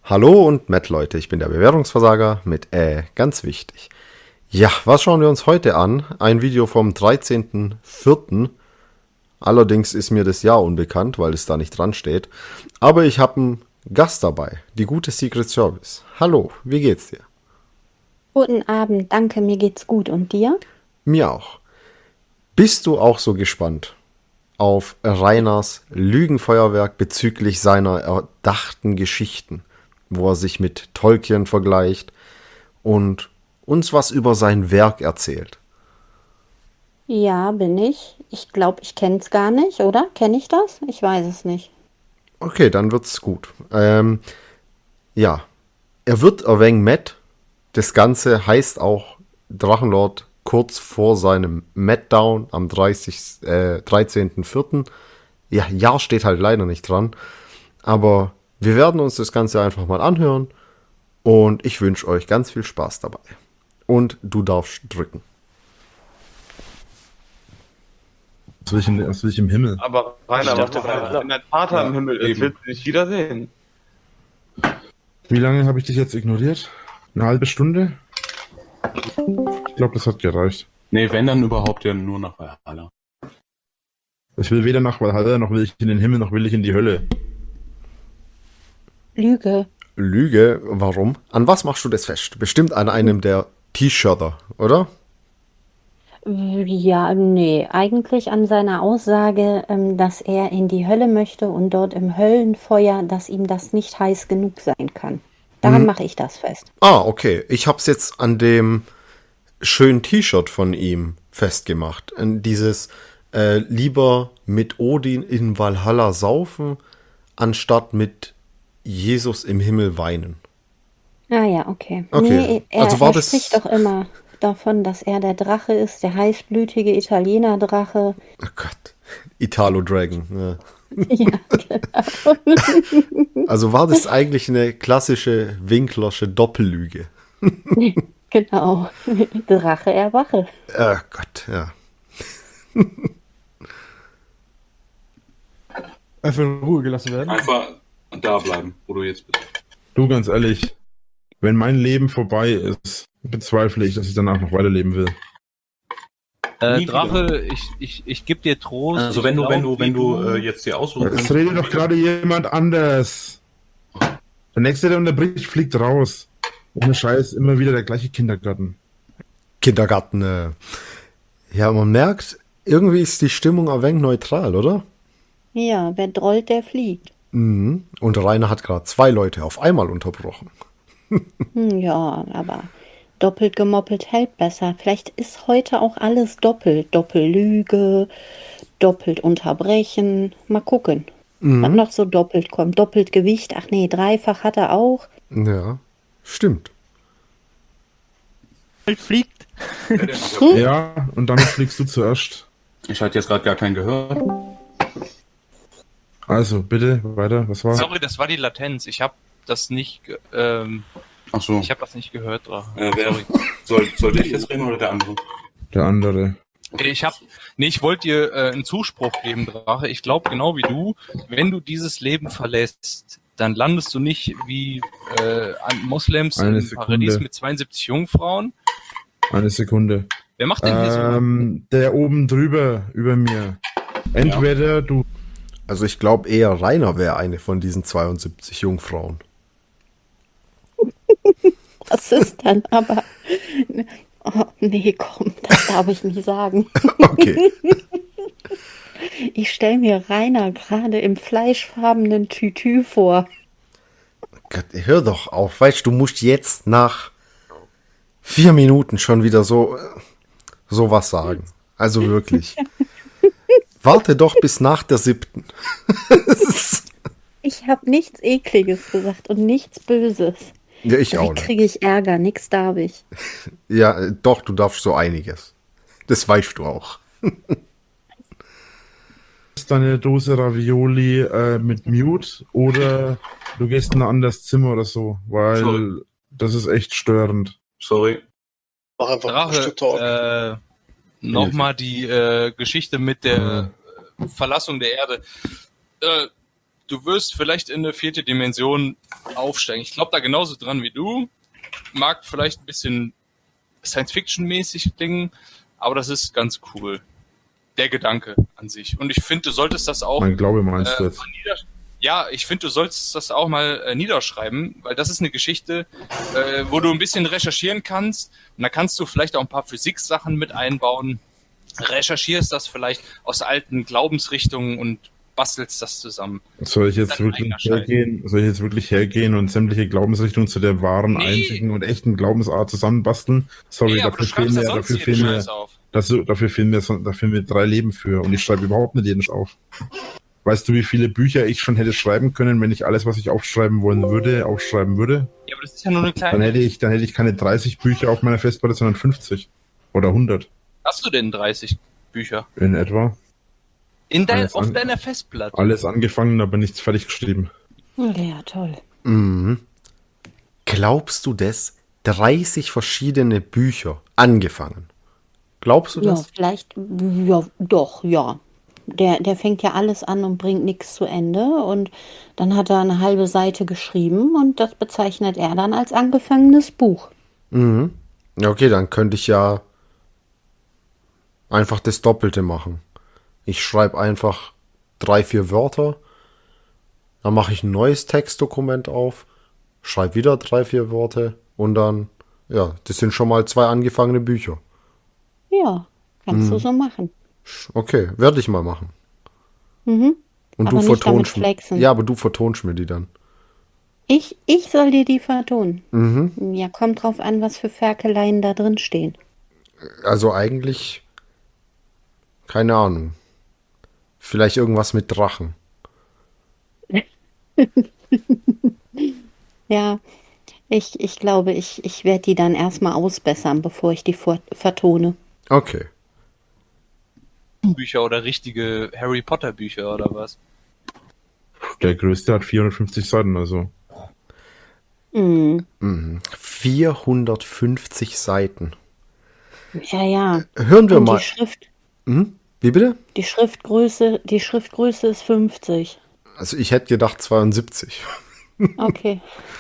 Hallo und Matt, Leute, ich bin der Bewertungsversager mit ganz wichtig. Ja, was schauen wir uns heute an? Ein Video vom 13.04. Allerdings ist mir das Jahr unbekannt, weil es da nicht dran steht. Aber ich habe einen Gast dabei, die gute Secret Service. Hallo, wie geht's dir? Guten Abend, danke, mir geht's gut. Und dir? Mir auch. Bist du auch so gespannt auf Rainers Lügenfeuerwerk bezüglich seiner erdachten Geschichten, wo er sich mit Tolkien vergleicht und uns was über sein Werk erzählt? Ja, bin ich. Ich glaube, ich kenn's gar nicht, oder? Kenne ich das? Ich weiß es nicht. Okay, dann wird's gut. Ja, er wird ein wenig Matt. Das Ganze heißt auch Drachenlord kurz vor seinem Matt-Down am 13.04. Ja, Jahr steht halt leider nicht dran. Aber wir werden uns das Ganze einfach mal anhören. Und ich wünsche euch ganz viel Spaß dabei. Und du darfst drücken. Was will ich im Himmel? Aber Rainer, wenn dein Vater im Himmel ist, willst du dich wiedersehen? Wie lange habe ich dich jetzt ignoriert? Eine halbe Stunde? Ich glaube, das hat gereicht. Nee, wenn dann überhaupt ja nur nach Valhalla. Ich will weder nach Valhalla, noch will ich in den Himmel, noch will ich in die Hölle. Lüge. Lüge, warum? An was machst du das fest? Bestimmt an einem der T-Shirter, oder? Ja, nee, eigentlich an seiner Aussage, dass er in die Hölle möchte und dort im Höllenfeuer, dass ihm das nicht heiß genug sein kann. Daran mache ich das fest. Ah, okay. Ich hab's jetzt an dem schönen T-Shirt von ihm festgemacht. An dieses lieber mit Odin in Valhalla saufen, anstatt mit Jesus im Himmel weinen. Ah ja, okay. Okay. Nee, Also war er das- spricht doch immer davon, dass er der Drache ist, der heißblütige Italiener-Drache. Oh Gott. Italo Dragon. Ja, Ja. Also war das eigentlich eine klassische Winklersche Doppellüge? genau. Drache erwache. Gott, ja. Einfach in Ruhe gelassen werden. Einfach da bleiben, wo du jetzt bist. Du, ganz ehrlich, wenn mein Leben vorbei ist, bezweifle ich, dass ich danach noch weiterleben will. Nie Drache, ich gebe dir Trost. Also Ich wenn glaub, du jetzt dir aussuchen Es kannst. redet doch gerade jemand anders. Der Nächste, der unterbricht, fliegt raus. Ohne Scheiß, immer wieder der gleiche Kindergarten. Kindergarten. Ja, man merkt, irgendwie ist die Stimmung ein wenig neutral, oder? Ja, wer drollt, der fliegt. Mhm. Und Rainer hat gerade 2 Leute auf einmal unterbrochen. Ja, aber doppelt gemoppelt hält besser. Vielleicht ist heute auch alles doppelt. Doppellüge, doppelt unterbrechen. Mal gucken, was noch so doppelt kommt. Doppelt Gewicht. Ach nee, dreifach hat er auch. Ja, stimmt. fliegt. Ja, und damit fliegst du zuerst. Ich hatte jetzt gerade gar kein Gehör. Also, bitte, weiter, was war? Sorry, das war die Latenz. Ich habe das nicht, Ach so. ich habe das nicht gehört, Drache. Sollte ich jetzt reden oder der andere? Der andere. Ich wollte dir einen Zuspruch geben, Drache. Ich glaube genau wie du, wenn du dieses Leben verlässt, dann landest du nicht wie an Moslems Eine im Paradies Sekunde. mit 72 Jungfrauen. Eine Sekunde. Wer macht denn hier so? Der oben drüber, über mir. Entweder du... Also ich glaube eher Rainer wäre eine von diesen 72 Jungfrauen. Was ist dann aber? Oh, nee, komm, das darf ich nicht sagen. Okay. Ich stelle mir Rainer gerade im fleischfarbenen Tütü vor. Gott, hör doch auf. Weißt du, musst jetzt nach 4 Minuten schon wieder sowas sagen. Also wirklich. Warte doch bis nach der 7. Ich habe nichts Ekliges gesagt und nichts Böses. Ja, ich auch Wie nicht. kriege ich Ärger? Nix darf ich. Ja, doch, du darfst so einiges. Das weißt du auch. Ist deine Dose Ravioli mit Mute oder du gehst in ein anderes Zimmer oder so, weil Sorry. das ist echt störend. Sorry. Mach einfach ein Stück Talk. Drache, nochmal die Geschichte mit der Verlassung der Erde. du wirst vielleicht in eine 4. Dimension aufsteigen. Ich glaube da genauso dran wie du. Mag vielleicht ein bisschen Science-Fiction-mäßig klingen, aber das ist ganz cool. Der Gedanke an sich. Und ich finde, du solltest das auch... Mein Glaube meinst du jetzt? Ja, ich finde, du solltest das auch mal niederschreiben, weil das ist eine Geschichte, wo du ein bisschen recherchieren kannst. Und da kannst du vielleicht auch ein paar Physiksachen mit einbauen. Recherchierst das vielleicht aus alten Glaubensrichtungen und bastelst das zusammen. Soll ich jetzt wirklich hergehen und sämtliche Glaubensrichtungen zu der wahren, einzigen und echten Glaubensart zusammenbasteln? Sorry, dafür fehlen mir 3 Leben für und ich schreibe überhaupt nicht jeden auf. Weißt du, wie viele Bücher ich schon hätte schreiben können, wenn ich alles, was ich aufschreiben würde? Ja, aber das ist ja nur eine kleine... Dann hätte ich keine 30 Bücher auf meiner Festplatte, sondern 50 oder 100. Hast du denn 30 Bücher? In etwa. Auf deiner Festplatte? Alles angefangen, aber nichts fertig geschrieben. Ja, toll. Mhm. Glaubst du das? 30 verschiedene Bücher angefangen. Glaubst du das? Ja, vielleicht, ja, doch, ja. Der fängt ja alles an und bringt nichts zu Ende und dann hat er eine halbe Seite geschrieben und das bezeichnet er dann als angefangenes Buch. Mhm. Ja, okay, dann könnte ich ja einfach das Doppelte machen. Ich schreibe einfach 3, 4 Wörter, dann mache ich ein neues Textdokument auf, schreibe wieder 3, 4 Wörter und dann, ja, das sind schon mal 2 angefangene Bücher. Ja, kannst du so machen. Okay, werde ich mal machen. Mhm. Und Aber du nicht damit vertonst mir. flexen. Ja, aber du vertonst mir die dann. Ich soll dir die vertonen. Mhm. Ja, kommt drauf an, was für Ferkeleien da drin stehen. Also eigentlich, keine Ahnung. Vielleicht irgendwas mit Drachen. Ja, ich glaube, ich werde die dann erstmal ausbessern, bevor ich die vertone. Okay. Bücher oder richtige Harry Potter Bücher oder was? Der größte hat 450 Seiten, also. 450 Seiten. Ja. Hören wir Und mal. die Schrift, Wie bitte? die Schriftgröße ist 50. Also ich hätte gedacht 72. Okay.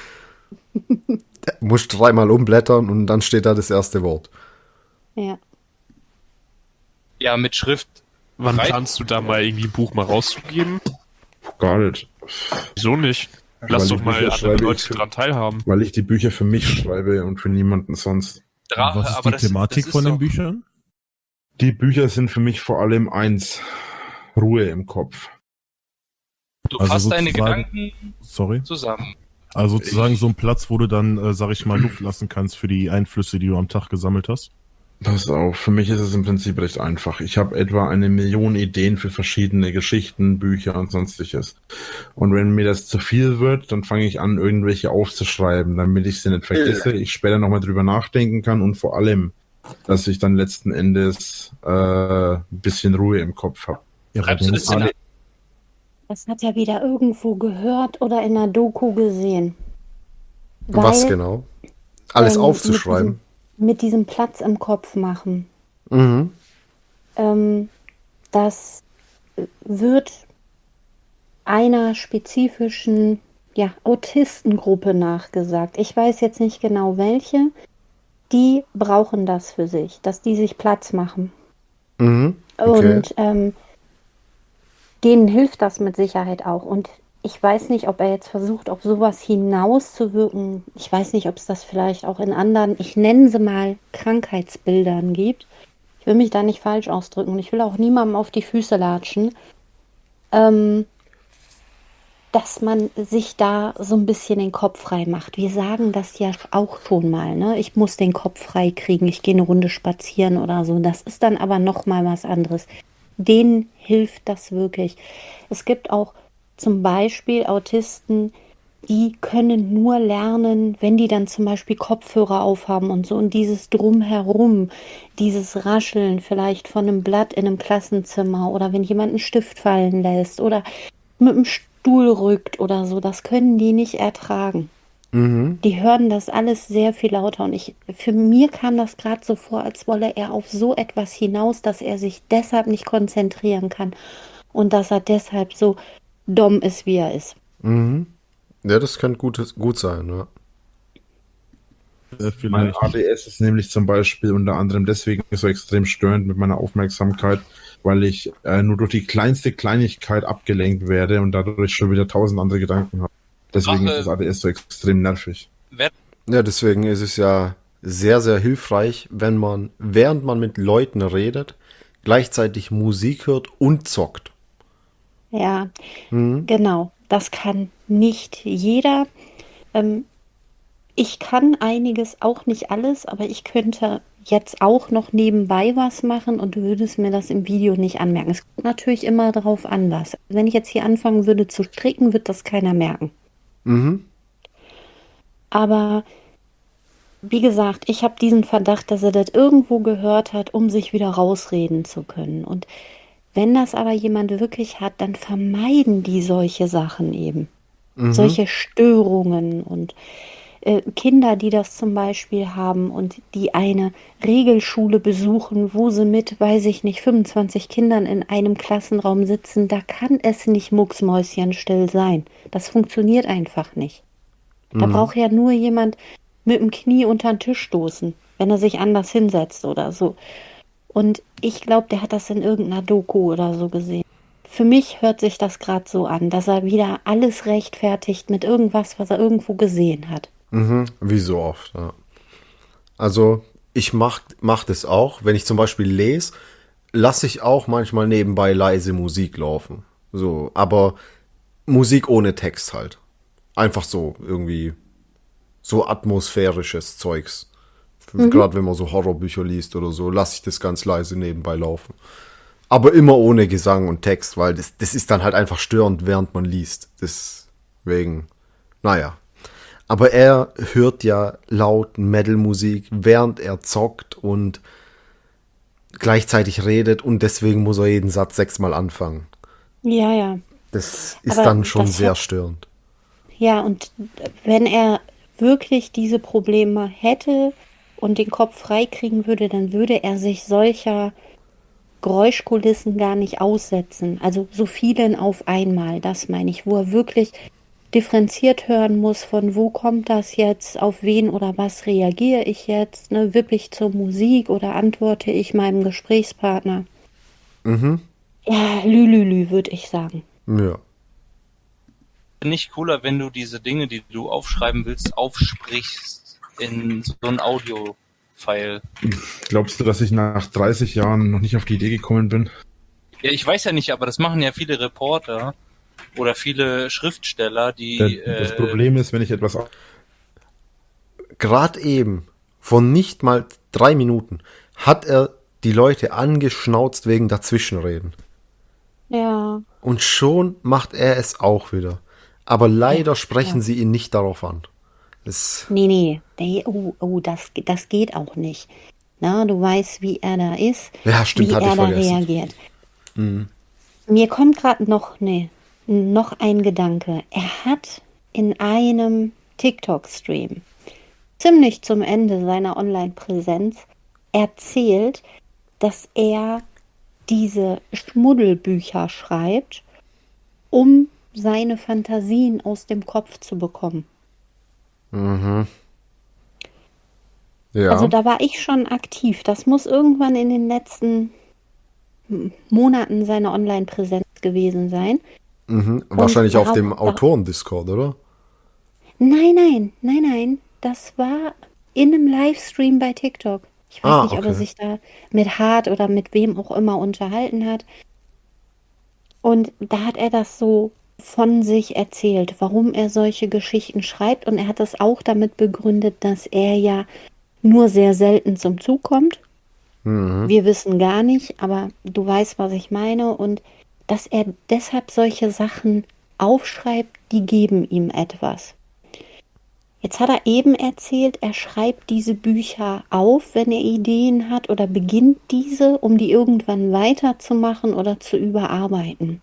Musst 3-mal umblättern und dann steht da das erste Wort. Ja. Ja, mit Schrift. Wann planst du da mal irgendwie ein Buch mal rauszugeben? Gar nicht. Wieso nicht? Lass Weil doch die mal Bücher andere schreibe Leute ich für- dran teilhaben. Weil ich die Bücher für mich schreibe und für niemanden sonst. Drache, Was ist aber die Thematik das von ist den doch- Büchern? Die Bücher sind für mich vor allem eins: Ruhe im Kopf. Du Also fasst deine sozusagen- Gedanken Sorry. zusammen. Also sozusagen so ein Platz, wo du dann, sag ich mal, Luft lassen kannst für die Einflüsse, die du am Tag gesammelt hast. Pass auf, für mich ist es im Prinzip recht einfach. Ich habe etwa 1 Million Ideen für verschiedene Geschichten, Bücher und sonstiges. Und wenn mir das zu viel wird, dann fange ich an, irgendwelche aufzuschreiben, damit ich sie nicht vergesse, ich später nochmal drüber nachdenken kann und vor allem, dass ich dann letzten Endes ein bisschen Ruhe im Kopf habe. Ja, Schreibst du das denn Das hat er wieder irgendwo gehört oder in einer Doku gesehen. Was Weil, genau? Alles aufzuschreiben. Mit diesem Platz im Kopf machen. Mhm. Das wird einer spezifischen Autistengruppe nachgesagt. Ich weiß jetzt nicht genau welche. Die brauchen das für sich, dass die sich Platz machen. Mhm. Okay. Und denen hilft das mit Sicherheit auch. Und ich weiß nicht, ob er jetzt versucht, auf sowas hinauszuwirken. Ich weiß nicht, ob es das vielleicht auch in anderen, ich nenne sie mal, Krankheitsbildern gibt. Ich will mich da nicht falsch ausdrücken und ich will auch niemandem auf die Füße latschen. Dass man sich da so ein bisschen den Kopf frei macht. Wir sagen das ja auch schon mal, ne? Ich muss den Kopf frei kriegen, ich gehe eine Runde spazieren oder so. Das ist dann aber noch mal was anderes. Denen hilft das wirklich. Es gibt auch zum Beispiel Autisten, die können nur lernen, wenn die dann zum Beispiel Kopfhörer aufhaben und so. Und dieses Drumherum, dieses Rascheln vielleicht von einem Blatt in einem Klassenzimmer oder wenn jemand einen Stift fallen lässt oder mit dem Stuhl rückt oder so, das können die nicht ertragen. Mhm. Die hören das alles sehr viel lauter und für mir kam das gerade so vor, als wolle er auf so etwas hinaus, dass er sich deshalb nicht konzentrieren kann und dass er deshalb so Dom ist, wie er ist. Mhm. Ja, das könnte gut sein, ja. Mein ADS ist nämlich zum Beispiel unter anderem deswegen so extrem störend mit meiner Aufmerksamkeit, weil ich nur durch die kleinste Kleinigkeit abgelenkt werde und dadurch schon wieder 1000 andere Gedanken habe. Deswegen ist das ADS so extrem nervig. Ja, deswegen ist es ja sehr, sehr hilfreich, wenn man, während man mit Leuten redet, gleichzeitig Musik hört und zockt. Ja, genau. Das kann nicht jeder. Ich kann einiges, auch nicht alles, aber ich könnte jetzt auch noch nebenbei was machen und du würdest mir das im Video nicht anmerken. Es kommt natürlich immer darauf an, was. Wenn ich jetzt hier anfangen würde zu stricken, wird das keiner merken. Mhm. Aber wie gesagt, ich habe diesen Verdacht, dass er das irgendwo gehört hat, um sich wieder rausreden zu können. Und wenn das aber jemand wirklich hat, dann vermeiden die solche Sachen eben. Solche Störungen und Kinder, die das zum Beispiel haben und die eine Regelschule besuchen, wo sie mit, weiß ich nicht, 25 Kindern in einem Klassenraum sitzen, da kann es nicht mucksmäuschenstill sein. Das funktioniert einfach nicht. Da braucht ja nur jemand mit dem Knie unter den Tisch stoßen, wenn er sich anders hinsetzt oder so. Und ich glaube, der hat das in irgendeiner Doku oder so gesehen. Für mich hört sich das gerade so an, dass er wieder alles rechtfertigt mit irgendwas, was er irgendwo gesehen hat. Mhm. Wie so oft, ja. Also, ich mach das auch. Wenn ich zum Beispiel lese, lasse ich auch manchmal nebenbei leise Musik laufen. So, aber Musik ohne Text halt. Einfach so, irgendwie so atmosphärisches Zeugs. Gerade wenn man so Horrorbücher liest oder so, lasse ich das ganz leise nebenbei laufen. Aber immer ohne Gesang und Text, weil das ist dann halt einfach störend, während man liest. Deswegen, naja. Aber er hört ja laut Metal-Musik, während er zockt und gleichzeitig redet und deswegen muss er jeden Satz 6-mal anfangen. Ja, ja. Das ist Aber dann schon das sehr hat- störend. Ja, und wenn er wirklich diese Probleme hätte und den Kopf freikriegen würde, dann würde er sich solcher Geräuschkulissen gar nicht aussetzen. Also so vielen auf einmal, das meine ich, wo er wirklich differenziert hören muss, von wo kommt das jetzt, auf wen oder was reagiere ich jetzt, ne? Wippe ich zur Musik oder antworte ich meinem Gesprächspartner? Ja, lülülü, würde ich sagen. Ja. Nicht cooler, wenn du diese Dinge, die du aufschreiben willst, aufsprichst in so ein Audio-File. Glaubst du, dass ich nach 30 Jahren noch nicht auf die Idee gekommen bin? Ja, ich weiß ja nicht, aber das machen ja viele Reporter oder viele Schriftsteller, die... Das Problem ist, wenn ich etwas... Gerade eben, von nicht mal 3 Minuten, hat er die Leute angeschnauzt wegen Dazwischenreden. Ja. Und schon macht er es auch wieder. Aber leider sprechen sie ihn nicht darauf an. Nee. Das geht auch nicht. Na, du weißt, wie er da ist, Ja, stimmt, wie hatte er ich da vergessen. reagiert. Mir kommt gerade noch ein Gedanke. Er hat in einem TikTok-Stream ziemlich zum Ende seiner Online-Präsenz erzählt, dass er diese Schmuddelbücher schreibt, um seine Fantasien aus dem Kopf zu bekommen. Ja. Also da war ich schon aktiv. Das muss irgendwann in den letzten Monaten seiner Online-Präsenz gewesen sein. Wahrscheinlich auf dem darauf- Autoren-Discord, oder? Nein. Das war in einem Livestream bei TikTok. Ich weiß nicht, ob er okay. sich da mit Hart oder mit wem auch immer unterhalten hat. Und da hat er das so von sich erzählt, warum er solche Geschichten schreibt. Und er hat das auch damit begründet, dass er ja nur sehr selten zum Zug kommt. Wir wissen gar nicht, aber du weißt, was ich meine. Und dass er deshalb solche Sachen aufschreibt, die geben ihm etwas. Jetzt hat er eben erzählt, er schreibt diese Bücher auf, wenn er Ideen hat oder beginnt diese, um die irgendwann weiterzumachen oder zu überarbeiten.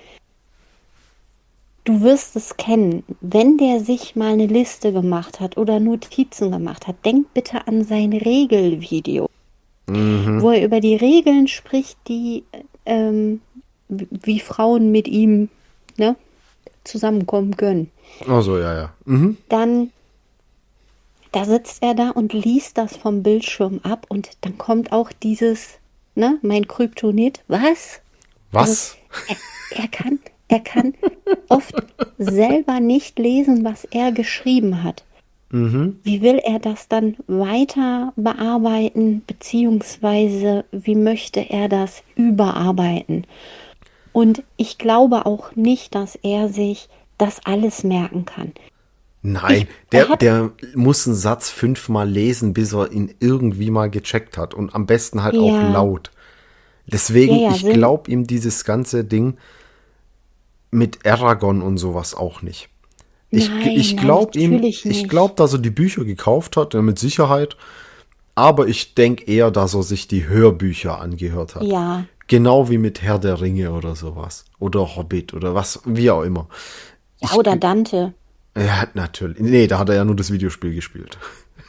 Du wirst es kennen, wenn der sich mal eine Liste gemacht hat oder Notizen gemacht hat, denk bitte an sein Regelvideo, wo er über die Regeln spricht, die wie Frauen mit ihm, ne, zusammenkommen können. Ach so, ja. Dann, da sitzt er da und liest das vom Bildschirm ab und dann kommt auch dieses, ne, mein Kryptonit, was? Was? Also, er kann oft selber nicht lesen, was er geschrieben hat. Wie will er das dann weiter bearbeiten, beziehungsweise wie möchte er das überarbeiten? Und ich glaube auch nicht, dass er sich das alles merken kann. Nein, der muss einen Satz 5-mal lesen, bis er ihn irgendwie mal gecheckt hat. Und am besten halt auch laut. Deswegen, ich glaube ihm dieses ganze Ding mit Aragon und sowas auch nicht. Ich glaube ihm, ich glaube, dass er die Bücher gekauft hat, mit Sicherheit. Aber ich denke eher, dass er sich die Hörbücher angehört hat. Ja. Genau wie mit Herr der Ringe oder sowas. Oder Hobbit oder was, wie auch immer. Ja, oder Dante. Ja, natürlich. Nee, da hat er ja nur das Videospiel gespielt.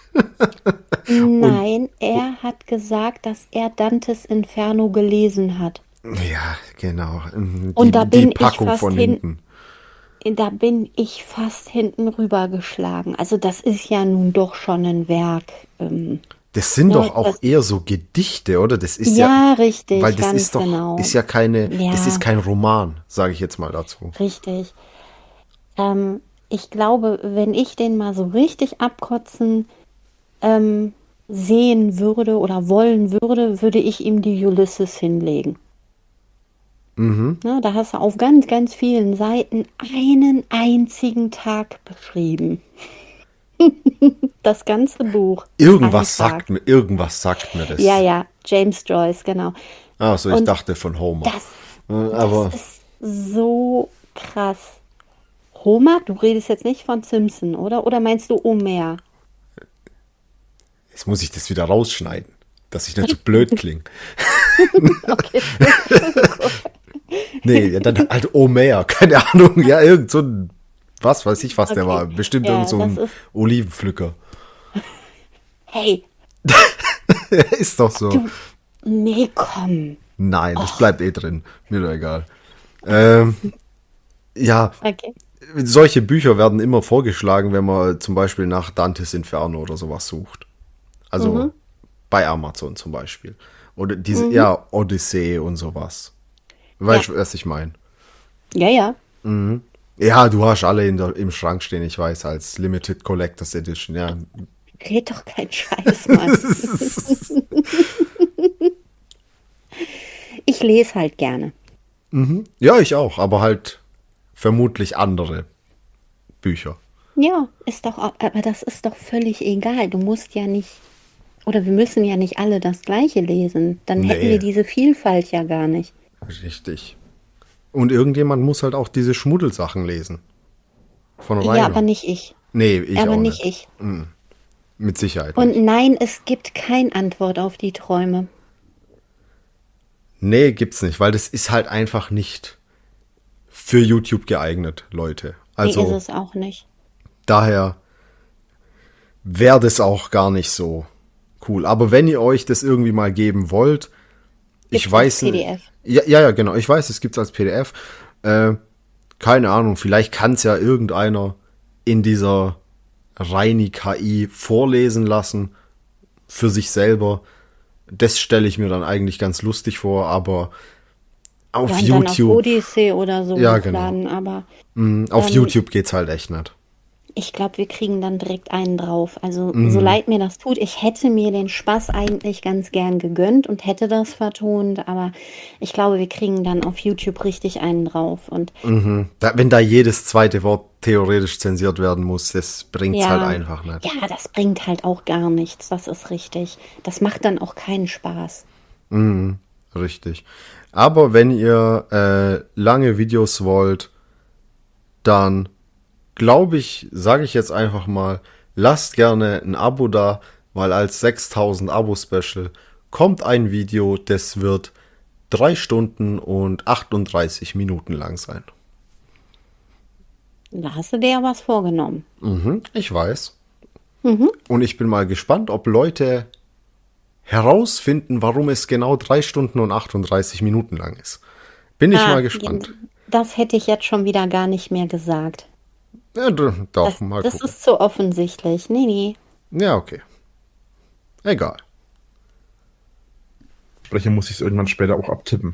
Nein, er hat gesagt, dass er Dantes Inferno gelesen hat. Ja, genau. Und da bin ich Packung fast von hinten. Da bin ich fast hinten rübergeschlagen. Also das ist ja nun doch schon ein Werk. Das sind doch auch eher so Gedichte, oder? Das ist ja richtig, weil das ganz ist doch, genau. ist ja keine, das ist kein Roman, sage ich jetzt mal dazu. Richtig. Ich glaube, wenn ich den mal so richtig abkotzen sehen würde oder wollen würde, würde ich ihm die Ulysses hinlegen. Ja, da hast du auf ganz, ganz vielen Seiten einen einzigen Tag beschrieben. Das ganze Buch. Irgendwas sagt mir das. Ja, James Joyce, genau. Ach so, ich dachte von Homer. Das ist so krass. Homer? Du redest jetzt nicht von Simpson, oder? Oder meinst du Homer? Jetzt muss ich das wieder rausschneiden, dass ich nicht so blöd klinge. Okay. Nee, dann halt Homer, keine Ahnung. Ja, irgend so ein, was weiß ich, was der war. Bestimmt irgend so ein Olivenpflücker. Hey. Ist doch so. Nee, komm. Nein, das bleibt drin. Mir doch egal. Ja, okay. Solche Bücher werden immer vorgeschlagen, wenn man zum Beispiel nach Dantes Inferno oder sowas sucht. Also bei Amazon zum Beispiel. Oder diese, Odyssee und sowas. Weißt du, was ich meine? Ja. Ja, du hast alle im Schrank stehen, ich weiß, als Limited Collectors Edition, ja. Red doch kein Scheiß, Mann. Ich lese halt gerne. Ja, ich auch, aber halt vermutlich andere Bücher. Ja, aber das ist doch völlig egal. Du musst ja nicht, oder wir müssen ja nicht alle das Gleiche lesen. Dann hätten wir diese Vielfalt ja gar nicht. Richtig. Und irgendjemand muss halt auch diese Schmuddelsachen lesen. Von Ja, aber nicht ich. Nee, ich aber auch nicht nicht. ich. Mit Sicherheit Und nicht. nein, es gibt keine Antwort auf die Träume. Nee, gibt's nicht, weil das ist halt einfach nicht für YouTube geeignet, Leute. Also Nee, ist es auch nicht. daher wäre das auch gar nicht so cool. Aber wenn ihr euch das irgendwie mal geben wollt, ich weiß nicht. PDF. Ja, genau. Ich weiß, es gibt's als PDF. Keine Ahnung, vielleicht kann es ja irgendeiner in dieser Reini KI vorlesen lassen für sich selber. Das stelle ich mir dann eigentlich ganz lustig vor, aber auf YouTube. Dann auf Odyssey oder so Ja, hochladen, genau. aber Auf YouTube geht's halt echt nicht. ich glaube, wir kriegen dann direkt einen drauf. Also so leid mir das tut, ich hätte mir den Spaß eigentlich ganz gern gegönnt und hätte das vertont, aber ich glaube, wir kriegen dann auf YouTube richtig einen drauf. Und Wenn da jedes zweite Wort theoretisch zensiert werden muss, das bringt's halt einfach nicht. Ja, das bringt halt auch gar nichts, das ist richtig. Das macht dann auch keinen Spaß. Richtig. Aber wenn ihr lange Videos wollt, dann glaube ich, sage ich jetzt einfach mal, lasst gerne ein Abo da, weil als 6000 Abo-Special kommt ein Video, das wird 3 Stunden und 38 Minuten lang sein. Da hast du dir ja was vorgenommen. Ich weiß. Und ich bin mal gespannt, ob Leute herausfinden, warum es genau 3 Stunden und 38 Minuten lang ist. Bin ich mal gespannt. Das hätte ich jetzt schon wieder gar nicht mehr gesagt. Ja, doch, mal Das gucken. ist so offensichtlich. Nee. Ja, okay. Egal. Sprecher muss ich es irgendwann später auch abtippen.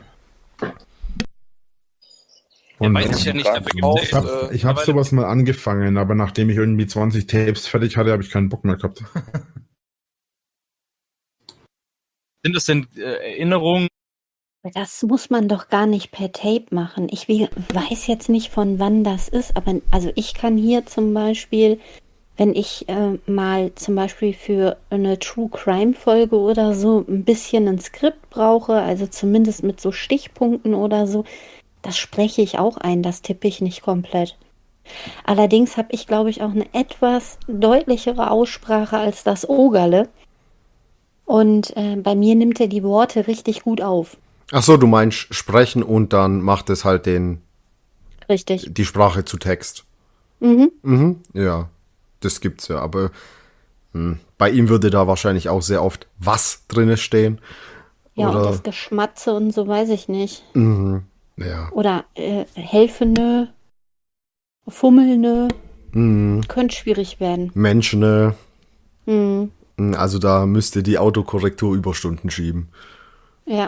Und weiß ich ja nicht, dafür gibt's ja ich hab sowas mal angefangen, aber nachdem ich irgendwie 20 Tapes fertig hatte, habe ich keinen Bock mehr gehabt. Sind das denn Erinnerungen? Das muss man doch gar nicht per Tape machen. Ich weiß jetzt nicht, von wann das ist, aber also ich kann hier zum Beispiel, wenn ich mal zum Beispiel für eine True Crime Folge oder so ein bisschen ein Skript brauche, also zumindest mit so Stichpunkten oder so, das spreche ich auch ein, das tippe ich nicht komplett. Allerdings habe ich, glaube ich, auch eine etwas deutlichere Aussprache als das Ogerle. Und bei mir nimmt er die Worte richtig gut auf. Ach so, du meinst sprechen und dann macht es halt Richtig. die Sprache zu Text. Ja, das gibt's ja, aber bei ihm würde da wahrscheinlich auch sehr oft was drinne stehen. Ja, Oder, und das Geschmatze und so weiß ich nicht. ja. Oder helfende, fummelnde, könnte schwierig werden. Menschen, Mhm. also da müsste die Autokorrektur Überstunden schieben. Ja.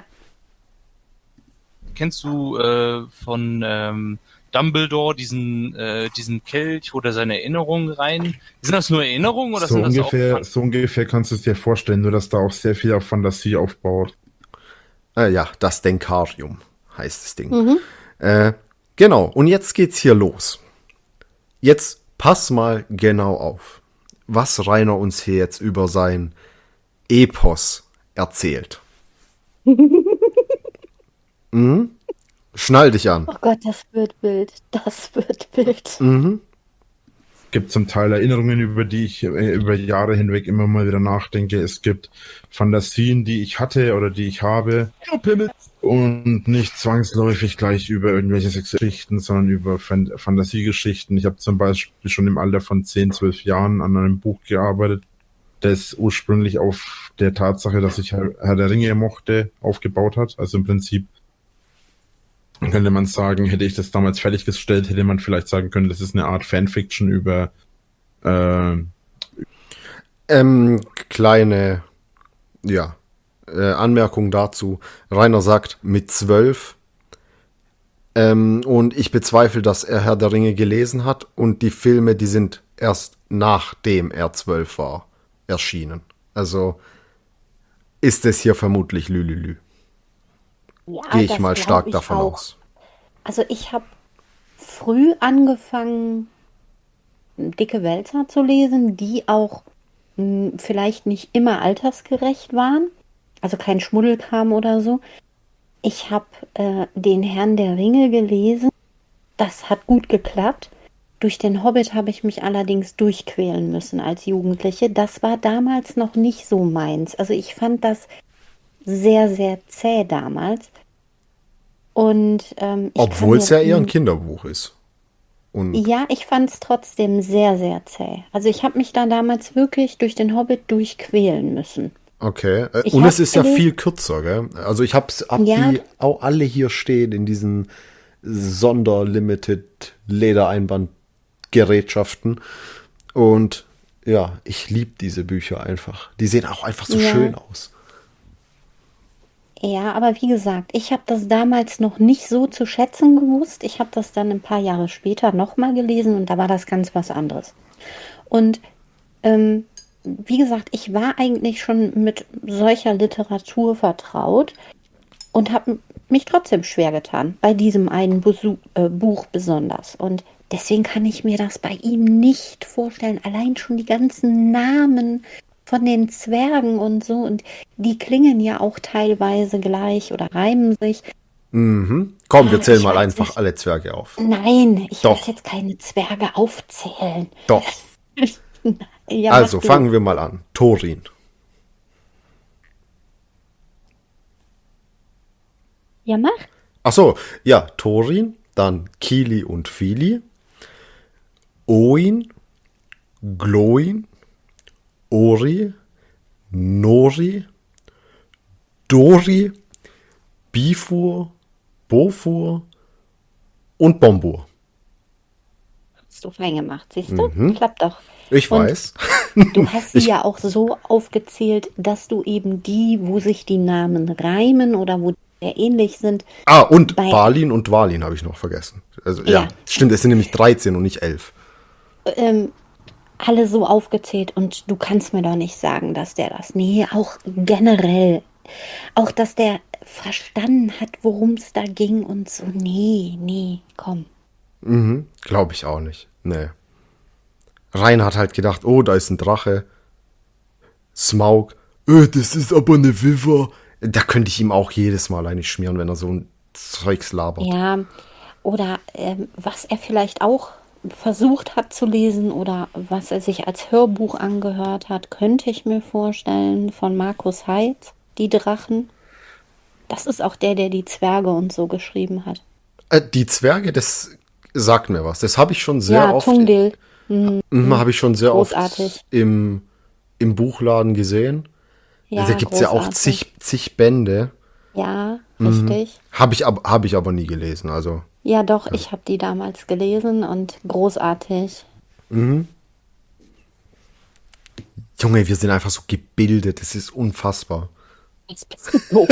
Kennst du von Dumbledore diesen Kelch oder seine Erinnerungen rein? Sind das nur Erinnerungen oder So sind das ungefähr kannst du es dir vorstellen, nur dass da auch sehr viel auf Fantasie aufbaut. Ja, das Denkarium heißt das Ding. Genau, und jetzt geht's hier los. Jetzt pass mal genau auf, was Rainer uns hier jetzt über sein Epos erzählt. Schnall dich an. Oh Gott, das wird wild. Das wird wild. Gibt zum Teil Erinnerungen, über die ich über Jahre hinweg immer mal wieder nachdenke. Es gibt Fantasien, die ich hatte oder die ich habe. Und nicht zwangsläufig gleich über irgendwelche Sexgeschichten, sondern über Fantasiegeschichten. Ich habe zum Beispiel schon im Alter von 10, 12 Jahren an einem Buch gearbeitet, das ursprünglich auf der Tatsache, dass ich Herr der Ringe mochte, aufgebaut hat. Also im Prinzip könnte man sagen, hätte ich das damals fertiggestellt, hätte man vielleicht sagen können, das ist eine Art Fanfiction über Kleine, ja, Anmerkung dazu. Rainer sagt mit 12. Und ich bezweifle, dass er Herr der Ringe gelesen hat. Und die Filme, die sind erst nachdem er 12 war, erschienen. Also ist es hier vermutlich Lülülü. Ja, Gehe ich das mal glaub stark ich davon auch. aus. Also ich habe früh angefangen, dicke Wälzer zu lesen, die auch vielleicht nicht immer altersgerecht waren. Also kein Schmuddelkram oder so. Ich habe den Herrn der Ringe gelesen. Das hat gut geklappt. Durch den Hobbit habe ich mich allerdings durchquälen müssen als Jugendliche. Das war damals noch nicht so meins. Also ich fand das sehr, sehr zäh damals. Und Obwohl es ja eher ein Kinderbuch ist. Und ja, ich fand es trotzdem sehr, sehr zäh. Also ich habe mich da damals wirklich durch den Hobbit durchquälen müssen. okay. Ich Und es hab ist ja gelesen- viel kürzer, gell? Also ich hab Ja. die auch alle hier stehen in diesen Sonder-Limited-Ledereinbandgerätschaften. Und ja, ich liebe diese Bücher einfach. Die sehen auch einfach so Ja. schön aus. Ja, aber wie gesagt, ich habe das damals noch nicht so zu schätzen gewusst. Ich habe das dann ein paar Jahre später nochmal gelesen und da war das ganz was anderes. Und wie gesagt, ich war eigentlich schon mit solcher Literatur vertraut und habe mich trotzdem schwer getan, bei diesem einen Buch besonders. Und deswegen kann ich mir das bei ihm nicht vorstellen. Allein schon die ganzen Namen von den Zwergen und so. Und die klingen ja auch teilweise gleich oder reimen sich. Komm, wir zählen Ich mal weiß einfach nicht. alle Zwerge auf. Nein, ich Doch. will jetzt keine Zwerge aufzählen. Doch. Ja, Also mach du. fangen wir mal an. Thorin. Ja, mach. Ach so, ja, Thorin, dann Kili und Fili, Oin, Gloin, Ori, Nori, Dori, Bifur, Bofur, Und Bombur. Hast du fein gemacht, siehst du? Mhm. Klappt doch. Ich Und weiß. du hast sie ja auch so aufgezählt, dass du eben die, wo sich die Namen reimen oder wo die sehr ähnlich sind. Und bei- Balin und Dwalin habe ich noch vergessen. Also ja, Ja. stimmt, es sind nämlich 13 und nicht 11. Alle so aufgezählt und du kannst mir doch nicht sagen, dass der das. Nee, auch generell. Auch, dass der verstanden hat, worum es da ging und so. Nee, komm. Glaube ich auch nicht. Nee. Rein hat halt gedacht, oh, da ist ein Drache. Smaug, das ist aber eine Witwer. Da könnte ich ihm auch jedes Mal eigentlich schmieren, wenn er so ein Zeugs labert. Ja, oder was er vielleicht auch versucht hat zu lesen oder was er sich als Hörbuch angehört hat, könnte ich mir vorstellen, von Markus Heitz, die Drachen. Das ist auch der die Zwerge und so geschrieben hat. Die Zwerge, das sagt mir was. Das habe ich schon sehr Ja, oft. Tungdil. Habe ich schon sehr Großartig. oft im Buchladen gesehen. Ja, Da gibt es ja auch großartig. zig Bände. Ja, richtig. Habe ich aber nie gelesen. Also Ja, doch, ich habe die damals gelesen und großartig. Junge, wir sind einfach so gebildet. Das ist unfassbar. Jetzt bist du doof.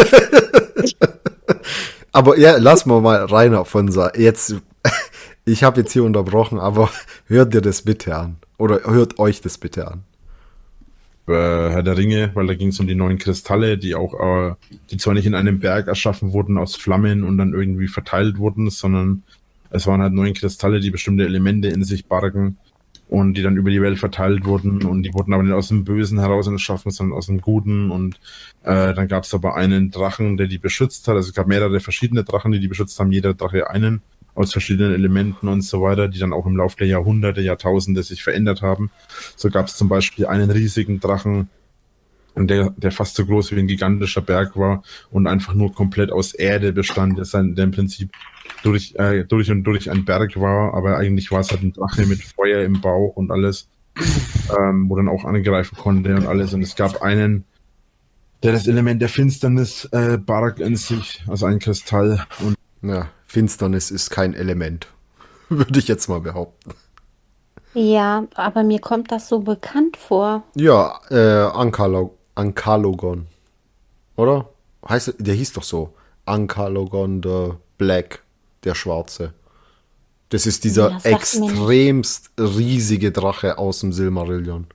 Aber ja, lass mal Rainer von jetzt. Ich habe jetzt hier unterbrochen, aber hört dir das bitte an. Oder hört euch das bitte an. Herr der Ringe, weil da ging es um die 9 Kristalle, die auch, die zwar nicht in einem Berg erschaffen wurden aus Flammen und dann irgendwie verteilt wurden, sondern es waren halt 9 Kristalle, die bestimmte Elemente in sich bargen und die dann über die Welt verteilt wurden und die wurden aber nicht aus dem Bösen heraus erschaffen, sondern aus dem Guten und dann gab es aber einen Drachen, der die beschützt hat, also es gab mehrere verschiedene Drachen, die beschützt haben, jeder Drache einen aus verschiedenen Elementen und so weiter, die dann auch im Laufe der Jahrhunderte, Jahrtausende sich verändert haben. So gab es zum Beispiel einen riesigen Drachen, der fast so groß wie ein gigantischer Berg war und einfach nur komplett aus Erde bestand, der im Prinzip durch und durch ein Berg war, aber eigentlich war es halt ein Drache mit Feuer im Bauch und alles, wo dann auch angreifen konnte und alles. Und es gab einen, der das Element der Finsternis barg in sich, also ein Kristall. Und Ja, Finsternis ist kein Element. Würde ich jetzt mal behaupten. Ja, aber mir kommt das so bekannt vor. Ja, Ankalogon. Oder? Der hieß doch so. Ankalogon the Black, der Schwarze. Das ist dieser Ja, das sagt mir extremst riesige Drache aus dem Silmarillion.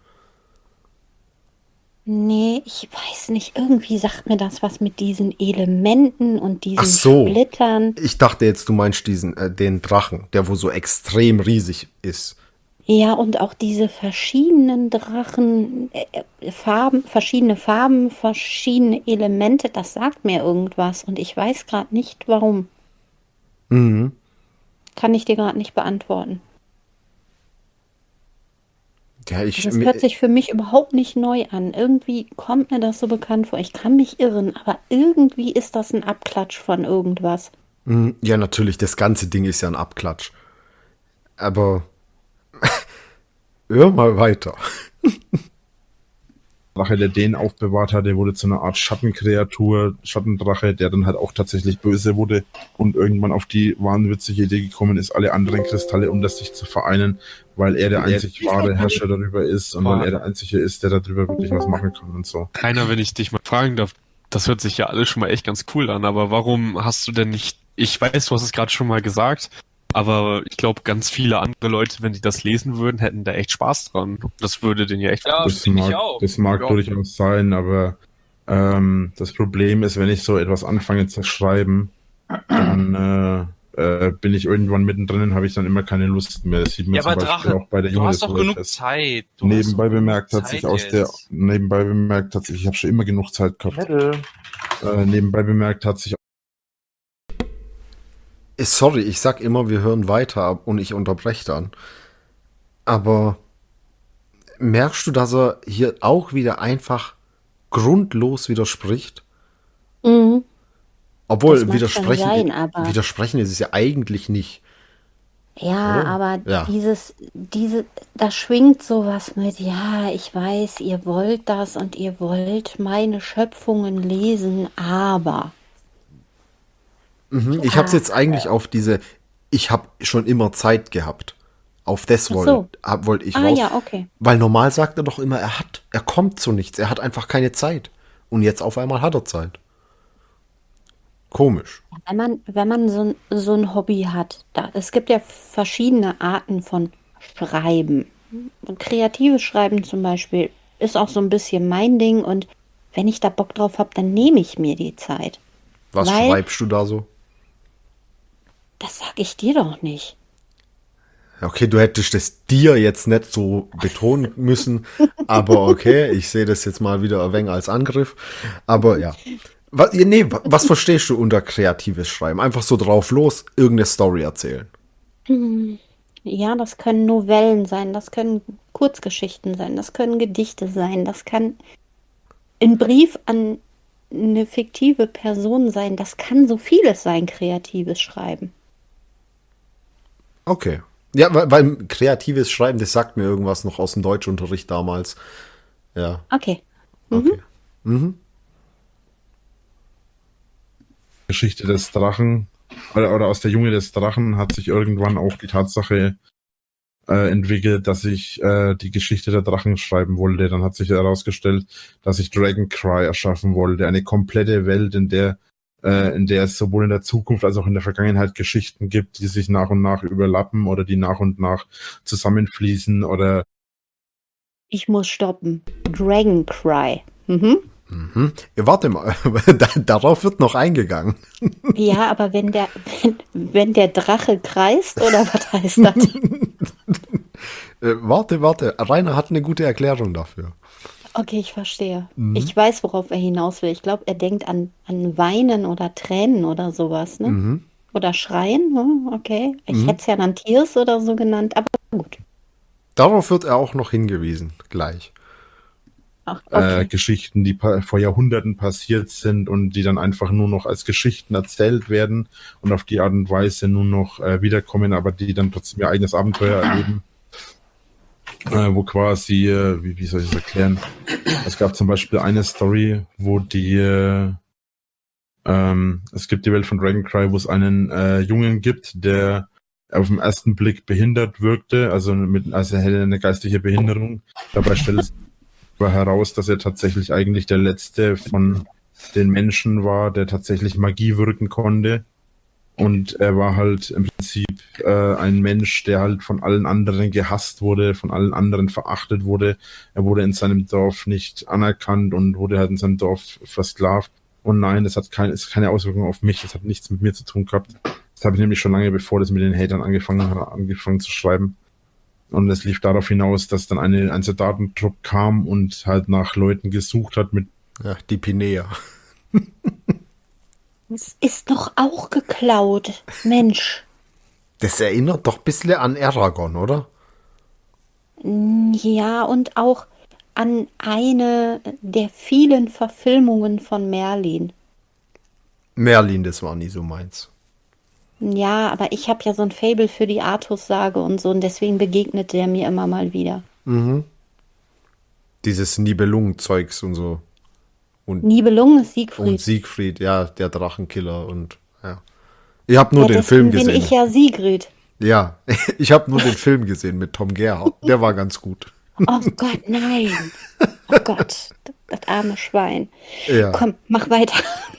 Nee, ich weiß nicht. Irgendwie sagt mir das was mit diesen Elementen und diesen Ach so. Splittern. Ich dachte jetzt, du meinst den Drachen, der wo so extrem riesig ist. Ja, und auch diese verschiedenen Drachen, verschiedene Farben, verschiedene Elemente, das sagt mir irgendwas. Und ich weiß gerade nicht, warum. Mhm. Kann ich dir gerade nicht beantworten. Ja, Das hört sich für mich überhaupt nicht neu an. Irgendwie kommt mir das so bekannt vor. Ich kann mich irren, aber irgendwie ist das ein Abklatsch von irgendwas. Ja, natürlich, das ganze Ding ist ja ein Abklatsch. Aber hör mal weiter. Drache, der den aufbewahrt hatte, wurde zu einer Art Schattenkreatur, Schattendrache, der dann halt auch tatsächlich böse wurde und irgendwann auf die wahnwitzige Idee gekommen ist, alle anderen Kristalle unter sich zu vereinen, weil er der einzig wahre Herrscher darüber ist und weil er der einzige ist, der darüber wirklich was machen kann und so. Rainer, wenn ich dich mal fragen darf, das hört sich ja alles schon mal echt ganz cool an, aber warum hast du denn nicht, ich weiß, du hast es gerade schon mal gesagt, aber ich glaube, ganz viele andere Leute, wenn die das lesen würden, hätten da echt Spaß dran. Das würde denen ja echt... Ja, finde ich auch. Das mag Ja. durchaus sein, aber das Problem ist, wenn ich so etwas anfange zu schreiben, dann bin ich irgendwann mittendrin, habe ich dann immer keine Lust mehr. Das sieht man Ja, zum aber Beispiel Drache, auch bei der du hast doch Junge genug Zeit. Du hast Nebenbei doch genug bemerkt hat sich Zeit jetzt. ich habe schon immer genug Zeit gehabt. Nebenbei bemerkt hat sich Sorry, ich sag immer, wir hören weiter ab und ich unterbreche dann. Aber merkst du, dass er hier auch wieder einfach grundlos widerspricht? Mhm. Obwohl, Das mag schon sein, aber- widersprechen ist es ja eigentlich nicht. Ja, Oder? aber Ja. da schwingt sowas mit, ja, ich weiß, ihr wollt das und ihr wollt meine Schöpfungen lesen, aber. Ich habe es jetzt eigentlich auf diese ich habe schon immer Zeit gehabt. Auf das Ach so. wollte ich Ah, raus. ja, okay. Weil normal sagt er doch immer, er kommt zu nichts, er hat einfach keine Zeit. Und jetzt auf einmal hat er Zeit. Komisch. Wenn man so ein Hobby hat, es gibt ja verschiedene Arten von Schreiben. Und kreatives Schreiben zum Beispiel ist auch so ein bisschen mein Ding. Und wenn ich da Bock drauf habe, dann nehme ich mir die Zeit. Was Weil- schreibst du da so? Das sag ich dir doch nicht. Okay, du hättest das dir jetzt nicht so betonen müssen, aber okay, ich sehe das jetzt mal wieder ein wenig als Angriff. Aber ja. Was verstehst du unter kreatives Schreiben? Einfach so drauf los, irgendeine Story erzählen. Ja, das können Novellen sein, das können Kurzgeschichten sein, das können Gedichte sein, das kann ein Brief an eine fiktive Person sein, das kann so vieles sein, kreatives Schreiben. Okay. Ja, weil kreatives Schreiben, das sagt mir irgendwas noch aus dem Deutschunterricht damals. Ja, Okay. okay. Geschichte des Drachen oder aus der Junge des Drachen hat sich irgendwann auch die Tatsache entwickelt, dass ich die Geschichte der Drachen schreiben wollte. Dann hat sich herausgestellt, dass ich Dragon Cry erschaffen wollte. Eine komplette Welt, in der es sowohl in der Zukunft als auch in der Vergangenheit Geschichten gibt, die sich nach und nach überlappen oder die nach und nach zusammenfließen oder Ich muss stoppen. Dragon Cry. Mhm. Ja, warte mal, darauf wird noch eingegangen. Ja, aber wenn der Drache kreist, oder was heißt das? Warte, Rainer hat eine gute Erklärung dafür. Okay, ich verstehe. Ich weiß, worauf er hinaus will. Ich glaube, er denkt an Weinen oder Tränen oder sowas, ne? Oder Schreien, ne? Okay. Ich hätte es ja dann Tears oder so genannt, aber gut. Darauf wird er auch noch hingewiesen, gleich. Ach, okay. Geschichten, die vor Jahrhunderten passiert sind und die dann einfach nur noch als Geschichten erzählt werden und auf die Art und Weise nur noch wiederkommen, aber die dann trotzdem ihr eigenes Abenteuer erleben. Wo quasi, wie soll ich das erklären? Es gab zum Beispiel eine Story, wo es gibt die Welt von Dragon Cry, wo es einen Jungen gibt, der auf den ersten Blick behindert wirkte, also er hätte eine geistige Behinderung. Dabei stellt es heraus, dass er tatsächlich eigentlich der letzte von den Menschen war, der tatsächlich Magie wirken konnte. Und er war halt im Prinzip ein Mensch, der halt von allen anderen gehasst wurde, von allen anderen verachtet wurde. Er wurde in seinem Dorf nicht anerkannt und wurde halt in seinem Dorf versklavt. Und nein, das hat keine Auswirkung auf mich, das hat nichts mit mir zu tun gehabt. Das habe ich nämlich schon lange, bevor das mit den Hatern angefangen zu schreiben. Und es lief darauf hinaus, dass dann ein Soldatentrupp kam und halt nach Leuten gesucht hat mit... Ja, die Pinea. Es ist doch auch geklaut. Mensch. Das erinnert doch ein bisschen an Eragon, oder? Ja, und auch an eine der vielen Verfilmungen von Merlin. Merlin, das war nie so meins. Ja, aber ich habe ja so ein Faible für die Artus-Sage und so, und deswegen begegnet der mir immer mal wieder. Dieses Nibelungen-Zeugs und so. Nibelungen ist Siegfried. Und Siegfried, ja, der Drachenkiller und ja. Ich habe nur den Film deswegen gesehen. bin ich ja Sigrid. Ja, ich habe nur den Film gesehen mit Tom Gerhardt. Der war ganz gut. Oh Gott, nein. Oh Gott, das arme Schwein. Ja. Komm, mach weiter.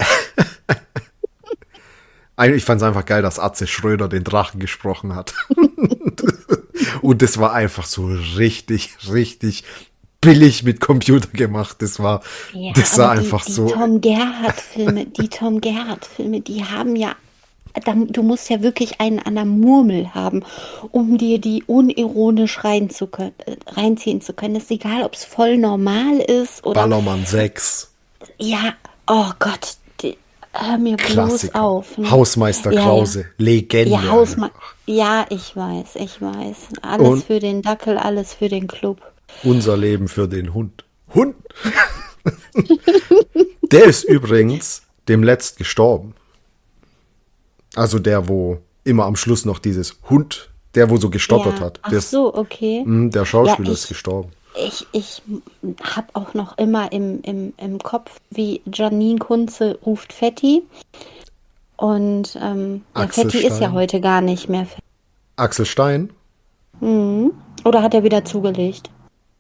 Ich fand es einfach geil, dass Atze Schröder den Drachen gesprochen hat. Und das war einfach so richtig, richtig billig mit Computer gemacht. Das war aber einfach die so. Die Tom Gerhardt-Filme, die haben ja, du musst ja wirklich einen an der Murmel haben, um dir die unironisch reinziehen zu können. Das ist egal, ob es voll normal ist oder... Ballermann 6. Ja, oh Gott, hör mir bloß Klassiker. auf. Ne? Hausmeister Krause. Legende. Ja, ich weiß. Alles Und- für den Dackel, alles für den Club. Unser Leben für den Hund. Hund! Der ist übrigens demletzt gestorben. Also der, wo immer am Schluss noch dieses Hund, der wo so gestottert Ja. hat. Ach so, okay. Der Schauspieler Ja, ist gestorben. Ich habe auch noch immer im Kopf, wie Janine Kunze ruft Fetti. Und Axel Fetti ist ja Stein. heute gar nicht mehr. Axel Stein? Oder hat er wieder zugelegt?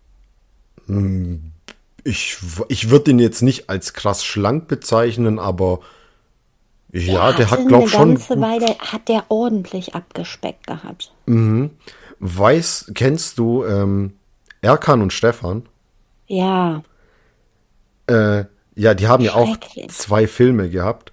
Ich würde ihn jetzt nicht als krass schlank bezeichnen, aber ja, der hat, eine glaub schon. ganze Weile hat der ordentlich abgespeckt gehabt. Kennst du Erkan und Stefan? Ja, Ja, die haben ja auch Schrecklich. 2 Filme gehabt.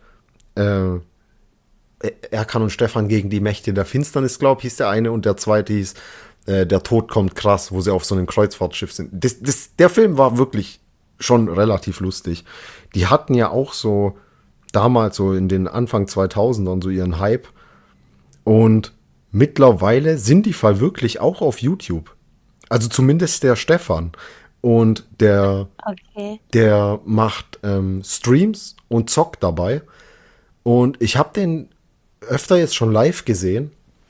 Erkan und Stefan gegen die Mächte der Finsternis, glaub, hieß der eine, und der zweite hieß Der Tod kommt krass, wo sie auf so einem Kreuzfahrtschiff sind. Der Film war wirklich schon relativ lustig. Die hatten ja auch so damals so in den Anfang 2000ern so ihren Hype, und mittlerweile sind die Fall wirklich auch auf YouTube. Also zumindest der Stefan, und okay. der macht Streams und zockt dabei, und ich habe den öfter jetzt schon live gesehen,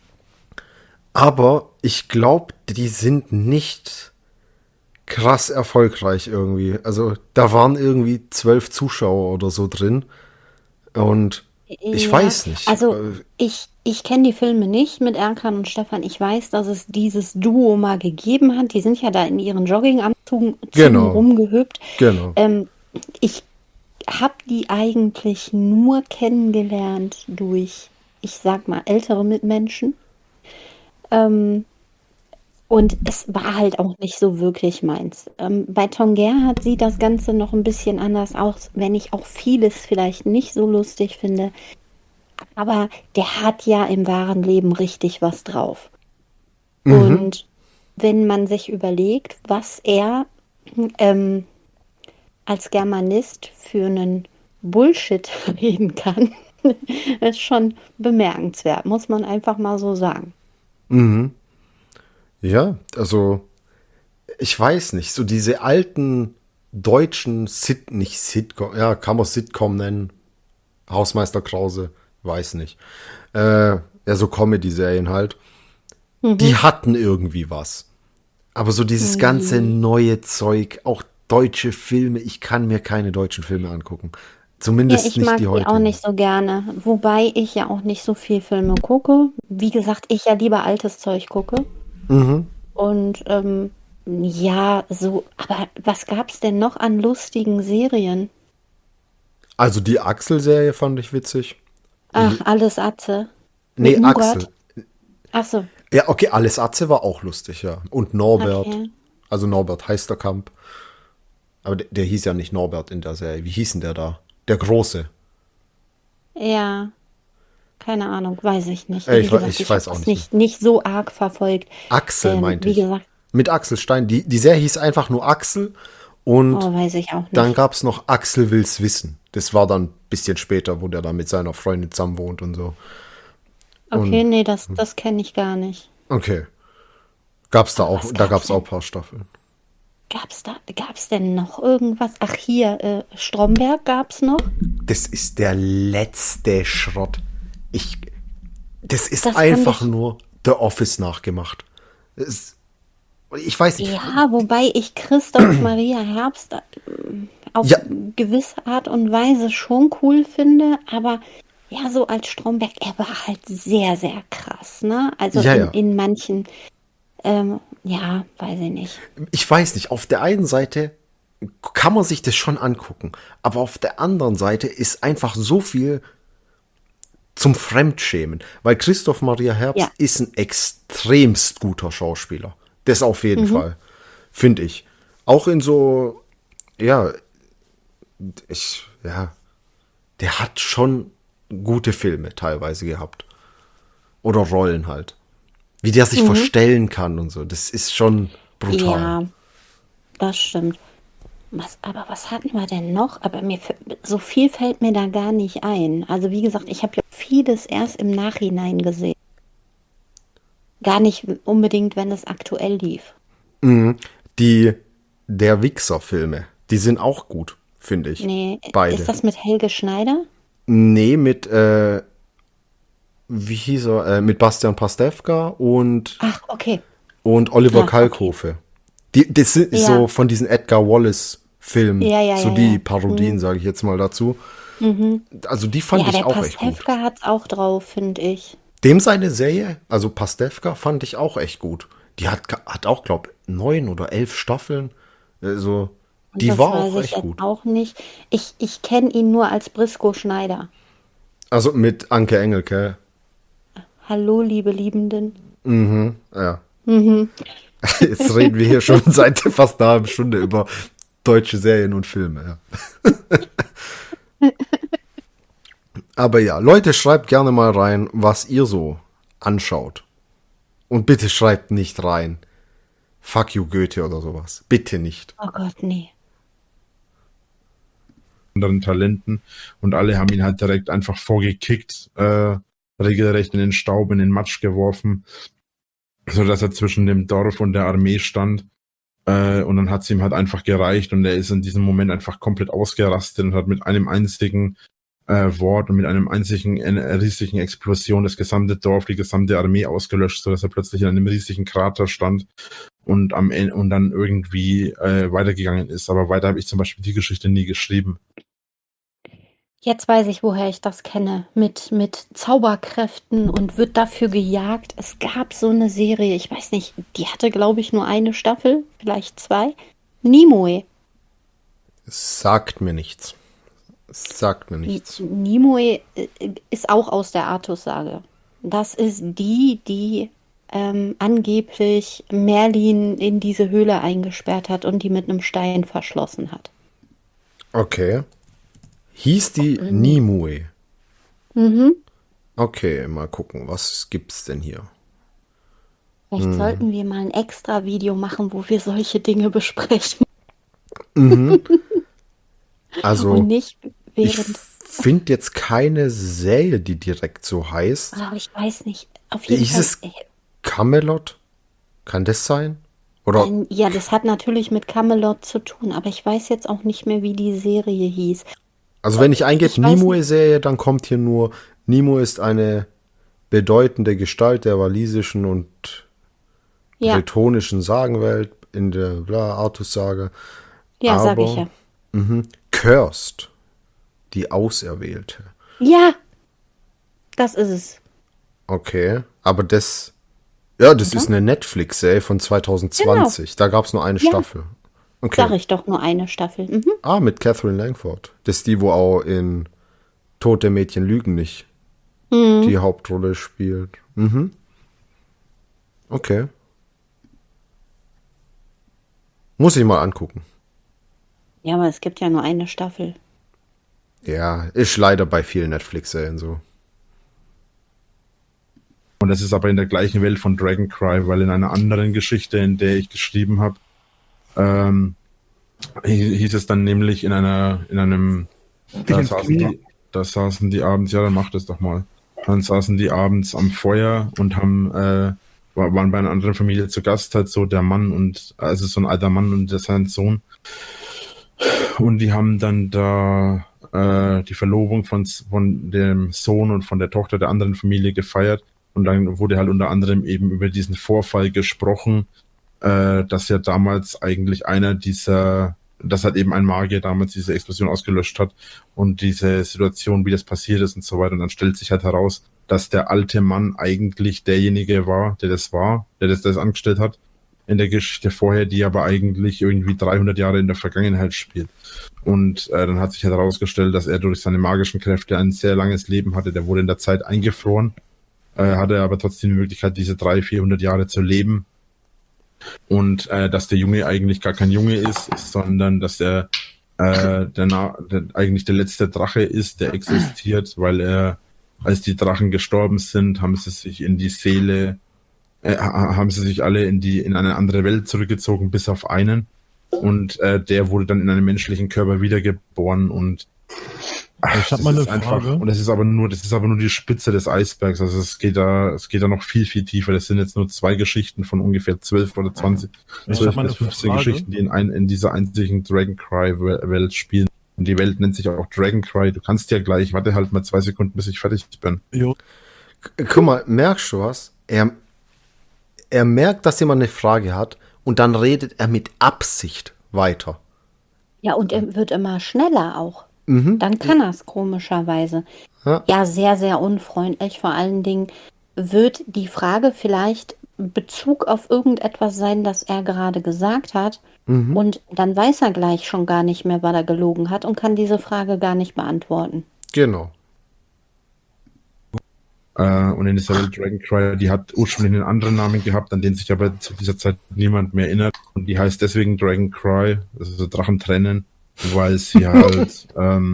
aber ich glaube, die sind nicht krass erfolgreich irgendwie. Also da waren irgendwie 12 Zuschauer oder so drin, und ich Ja, weiß nicht. Also ich kenne die Filme nicht mit Erkan und Stefan. Ich weiß, dass es dieses Duo mal gegeben hat. Die sind ja da in ihren Jogginganzügen Genau. rumgehüpft. Genau. Ich habe die eigentlich nur kennengelernt durch, ich sag mal, ältere Mitmenschen. Und es war halt auch nicht so wirklich meins. Bei Tom Gerhardt sieht das Ganze noch ein bisschen anders aus, wenn ich auch vieles vielleicht nicht so lustig finde. Aber der hat ja im wahren Leben richtig was drauf. Und wenn man sich überlegt, was er als Germanist für einen Bullshit reden kann, ist schon bemerkenswert, muss man einfach mal so sagen. Ja, also ich weiß nicht, so diese alten deutschen nicht Sitcom, ja, kann man Sitcom nennen, Hausmeister Krause, weiß nicht. Ja, so Comedy-Serien halt. Die hatten irgendwie was. Aber so dieses ganze neue Zeug, auch deutsche Filme, ich kann mir keine deutschen Filme angucken. Ja, Zumindest ich nicht mag die die heute. auch nicht so gerne. Wobei ich ja auch nicht so viel Filme gucke. Wie gesagt, ich ja lieber altes Zeug gucke. Und ja, so, aber was gab's denn noch an lustigen Serien? Also die Axel-Serie fand ich witzig. Ach, alles Atze. Nee, Mit Murat? Axel. Ach so, Ja, okay, alles Atze war auch lustig, ja. Und Norbert. okay. Also Norbert Heisterkamp. Aber der hieß ja nicht Norbert in der Serie. Wie hieß denn der da? Der Große. Ja, keine Ahnung, weiß ich nicht. Ich Wie weiß gesagt, auch hab das nicht. nicht so arg verfolgt. Axel meinte Wie ich. gesagt, Mit Axel Stein. Die Serie hieß einfach nur Axel. Und weiß ich auch nicht. dann gab's noch Axel will's wissen. Das war dann ein bisschen später, wo der da mit seiner Freundin zusammen wohnt und so. Okay, nee, das kenne ich gar nicht. Okay. Gab's da auch, was da gab's gab's auch denn? ein paar Staffeln. Gab's denn noch irgendwas? Ach, hier, Stromberg gab's noch? Das ist der letzte Schrott. Das ist Das fand einfach ich- nur The Office nachgemacht. Ich weiß nicht. Ja, wobei ich Christoph Maria Herbst auf Ja. gewisse Art und Weise schon cool finde, aber ja, so als Stromberg, er war halt sehr, sehr krass, ne? Also Ja, ja. in manchen, ja, weiß ich nicht. Ich weiß nicht. Auf der einen Seite kann man sich das schon angucken, aber auf der anderen Seite ist einfach so viel zum Fremdschämen, weil Christoph Maria Herbst Ja. ist ein extremst guter Schauspieler. Das auf jeden Fall, finde ich. Auch in so, ja, der hat schon gute Filme teilweise gehabt. Oder Rollen halt. Wie der sich verstellen kann und so. Das ist schon brutal. Ja, das stimmt. Aber was hatten wir denn noch? Aber so viel fällt mir da gar nicht ein. Also wie gesagt, ich habe ja vieles erst im Nachhinein gesehen. Gar nicht unbedingt, wenn es aktuell lief. Der Wichser-Filme, die sind auch gut, finde ich. Nee, Beide. ist das mit Helge Schneider? Nee, mit, wie hieß er? Mit Bastian Pastewka und Ach, okay. Oliver okay. Kalkofe. Das sind Ja. so von diesen Edgar Wallace-Filmen, Ja, so ja, die ja. Parodien, sage ich jetzt mal dazu. Also die fand ich auch echt gut. Pastewka hat's auch drauf, finde ich. Dem seine Serie, also Pastewka, fand ich auch echt gut. Die hat auch, glaube ich, 9 oder 11 Staffeln. Also, die Das war weiß auch ich echt jetzt gut. auch nicht. Ich kenne ihn nur als Brisco Schneider. Also mit Anke Engelke. Hallo, liebe Liebenden. Ja. Jetzt reden wir hier schon seit fast einer halben Stunde über deutsche Serien und Filme. Ja. Aber ja, Leute, schreibt gerne mal rein, was ihr so anschaut. Und bitte schreibt nicht rein, fuck you Goethe oder sowas. Bitte nicht. Oh Gott, nee. Anderen Talenten und alle haben ihn halt direkt einfach vorgekickt, regelrecht in den Staub, in den Matsch geworfen, so dass er zwischen dem Dorf und der Armee stand, und dann hat es ihm halt einfach gereicht und er ist in diesem Moment einfach komplett ausgerastet und hat mit einem einzigen Wort und mit einem einzigen riesigen Explosion das gesamte Dorf, die gesamte Armee ausgelöscht, so dass er plötzlich in einem riesigen Krater stand und am Ende und dann irgendwie weitergegangen ist. Aber weiter habe ich zum Beispiel die Geschichte nie geschrieben. Jetzt weiß ich, woher ich das kenne. Mit Zauberkräften und wird dafür gejagt. Es gab so eine Serie, ich weiß nicht, die hatte, glaube ich, nur eine Staffel, vielleicht 2. Nimue. Sagt mir nichts. Sagt mir nichts. Nimue ist auch aus der Artus-Sage. Das ist die angeblich Merlin in diese Höhle eingesperrt hat und die mit einem Stein verschlossen hat. Okay. Hieß die Nimue? Okay, mal gucken, was gibt's denn hier? Vielleicht sollten wir mal ein extra Video machen, wo wir solche Dinge besprechen. Also, Und nicht ich während. finde jetzt keine Serie, die direkt so heißt. Aber ich weiß nicht. Auf jeden Hieß Fall. es Camelot? Kann das sein? Oder Ja, das hat natürlich mit Camelot zu tun, aber ich weiß jetzt auch nicht mehr, wie die Serie hieß. also wenn ich eingebe ich weiß Nimue-Serie, dann kommt hier nur, Nimue ist eine bedeutende Gestalt der walisischen und Ja, bretonischen Sagenwelt in der Artus-Sage. ja, sag aber- ich ja. Cursed, die Auserwählte. Ja, das ist es. Okay, aber das ist eine Netflix-Serie von 2020. Da gab es nur eine Ja. Staffel. Okay. Sag ich doch, nur eine Staffel. Mit Catherine Langford. Das ist die, wo auch in Tote Mädchen lügen nicht die Hauptrolle spielt. Okay. Muss ich mal angucken. Ja, aber es gibt ja nur eine Staffel. Ja, ist leider bei vielen Netflix-Serien so. Und das ist aber in der gleichen Welt von Dragon Cry, weil in einer anderen Geschichte, in der ich geschrieben habe, hieß es dann nämlich da saßen die abends, ja, dann mach das doch mal. Dann saßen die abends am Feuer und waren bei einer anderen Familie zu Gast, halt so der Mann und, also so ein alter Mann und sein Sohn. Und die haben dann da die Verlobung von dem Sohn und von der Tochter der anderen Familie gefeiert. Und dann wurde halt unter anderem eben über diesen Vorfall gesprochen, dass ja damals eigentlich dass halt eben ein Magier damals diese Explosion ausgelöscht hat und diese Situation, wie das passiert ist und so weiter. Und dann stellt sich halt heraus, dass der alte Mann eigentlich derjenige war, der das angestellt hat in der Geschichte vorher, die aber eigentlich irgendwie 300 Jahre in der Vergangenheit spielt. Und dann hat sich halt herausgestellt, dass er durch seine magischen Kräfte ein sehr langes Leben hatte. Der wurde in der Zeit eingefroren, hatte aber trotzdem die Möglichkeit, diese 300-400 Jahre zu leben. Und dass der Junge eigentlich gar kein Junge ist, sondern dass er eigentlich der letzte Drache ist, der existiert, weil als die Drachen gestorben sind, haben sie sich alle in eine andere Welt zurückgezogen, bis auf einen. Und der wurde dann in einem menschlichen Körper wiedergeboren und ich habe mal eine Frage. Und das ist aber nur die Spitze des Eisbergs. Also es geht da noch viel, viel tiefer. Das sind jetzt nur 2 Geschichten von ungefähr 12 oder 20, 12 bis 15 Geschichten, die in dieser einzigen Dragon Cry Welt spielen. Und die Welt nennt sich auch Dragon Cry. Du kannst ja gleich, warte halt mal 2 Sekunden, bis ich fertig bin. Jo. Guck mal, merkst du was? Er merkt, dass jemand eine Frage hat und dann redet er mit Absicht weiter. Ja, und er wird immer schneller auch. dann kann er es komischerweise. Ja, sehr, sehr unfreundlich. Vor allen Dingen wird die Frage vielleicht Bezug auf irgendetwas sein, das er gerade gesagt hat. Und dann weiß er gleich schon gar nicht mehr, was er gelogen hat und kann diese Frage gar nicht beantworten. Genau. Und in dieser Welt Dragoncry, die hat ursprünglich einen anderen Namen gehabt, an den sich aber zu dieser Zeit niemand mehr erinnert. Und die heißt deswegen Dragoncry, also Drachen trennen, weil sie halt,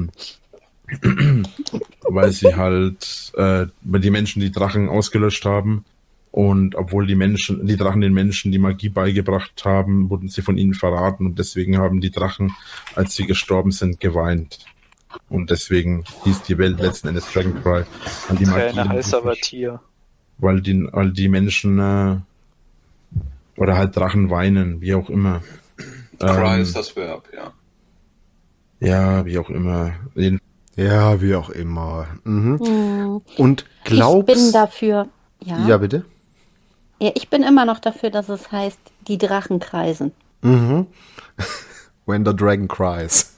weil die Menschen die Drachen ausgelöscht haben. Und obwohl die Drachen den Menschen die Magie beigebracht haben, wurden sie von ihnen verraten. Und deswegen haben die Drachen, als sie gestorben sind, geweint. Und deswegen hieß die Welt letzten Endes Dragoncry. Träne heißt aber Tier. Weil die Menschen oder halt Drachen weinen, wie auch immer. Cry ist das Verb, ja. Ja, wie auch immer. Ja, wie auch immer. Und glaubst... Ich bin dafür... Ja, bitte? Ja, ich bin immer noch dafür, dass es heißt, die Drachen kreisen. When the dragon cries.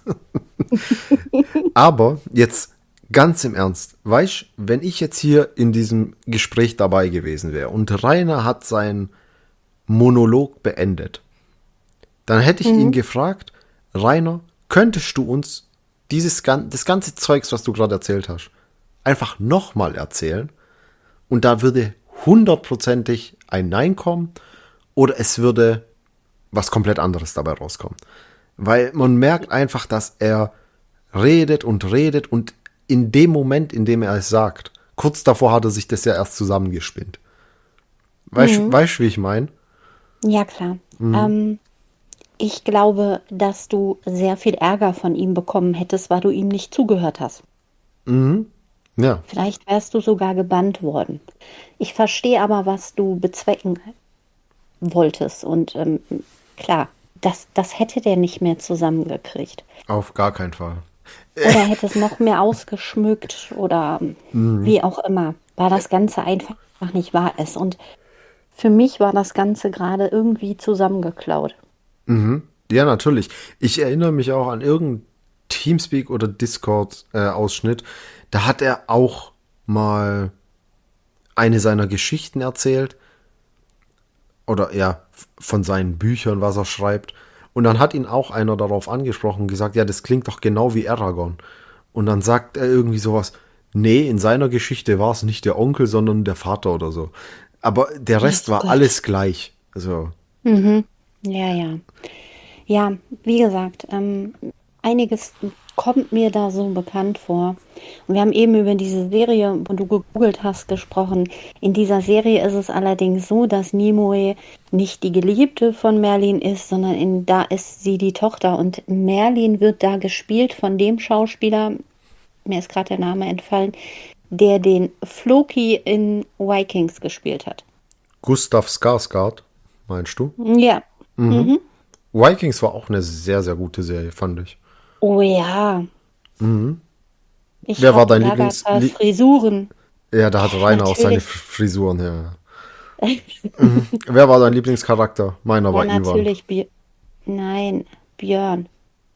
Aber jetzt ganz im Ernst, weißt du, wenn ich jetzt hier in diesem Gespräch dabei gewesen wäre und Rainer hat seinen Monolog beendet, dann hätte ich ihn gefragt, Rainer, könntest du uns das ganze Zeugs, was du gerade erzählt hast, einfach nochmal erzählen? Und da würde 100%ig ein Nein kommen oder es würde was komplett anderes dabei rauskommen. Weil man merkt einfach, dass er redet und in dem Moment, in dem er es sagt, kurz davor hat er sich das ja erst zusammengespinnt. Weißt du, wie ich meine? Ja, klar. Ich glaube, dass du sehr viel Ärger von ihm bekommen hättest, weil du ihm nicht zugehört hast. Ja. Vielleicht wärst du sogar gebannt worden. Ich verstehe aber, was du bezwecken wolltest. Und klar, das hätte der nicht mehr zusammengekriegt. Auf gar keinen Fall. Oder hätte es noch mehr ausgeschmückt oder wie auch immer, weil das Ganze einfach nicht wahr ist. Und für mich war das Ganze gerade irgendwie zusammengeklaut. Ja, natürlich. Ich erinnere mich auch an irgendeinen Teamspeak oder Discord-Ausschnitt. Da hat er auch mal eine seiner Geschichten erzählt. Oder ja, von seinen Büchern, was er schreibt. Und dann hat ihn auch einer darauf angesprochen und gesagt, ja, das klingt doch genau wie Eragon. Und dann sagt er irgendwie sowas, nee, in seiner Geschichte war es nicht der Onkel, sondern der Vater oder so. Aber der Rest war alles gleich. Also. Ja. Ja, wie gesagt, einiges kommt mir da so bekannt vor. Und wir haben eben über diese Serie, wo du gegoogelt hast, gesprochen. In dieser Serie ist es allerdings so, dass Nimue nicht die Geliebte von Merlin ist, sondern da ist sie die Tochter. Und Merlin wird da gespielt von dem Schauspieler, mir ist gerade der Name entfallen, der den Floki in Vikings gespielt hat. Gustav Skarsgård, meinst du? Ja. Vikings war auch eine sehr, sehr gute Serie, fand ich. Oh ja. Wer war dein Frisuren. Ja, da hat Rainer auch seine Frisuren her. Wer war dein Lieblingscharakter? Meiner war Ivan. Natürlich Björn.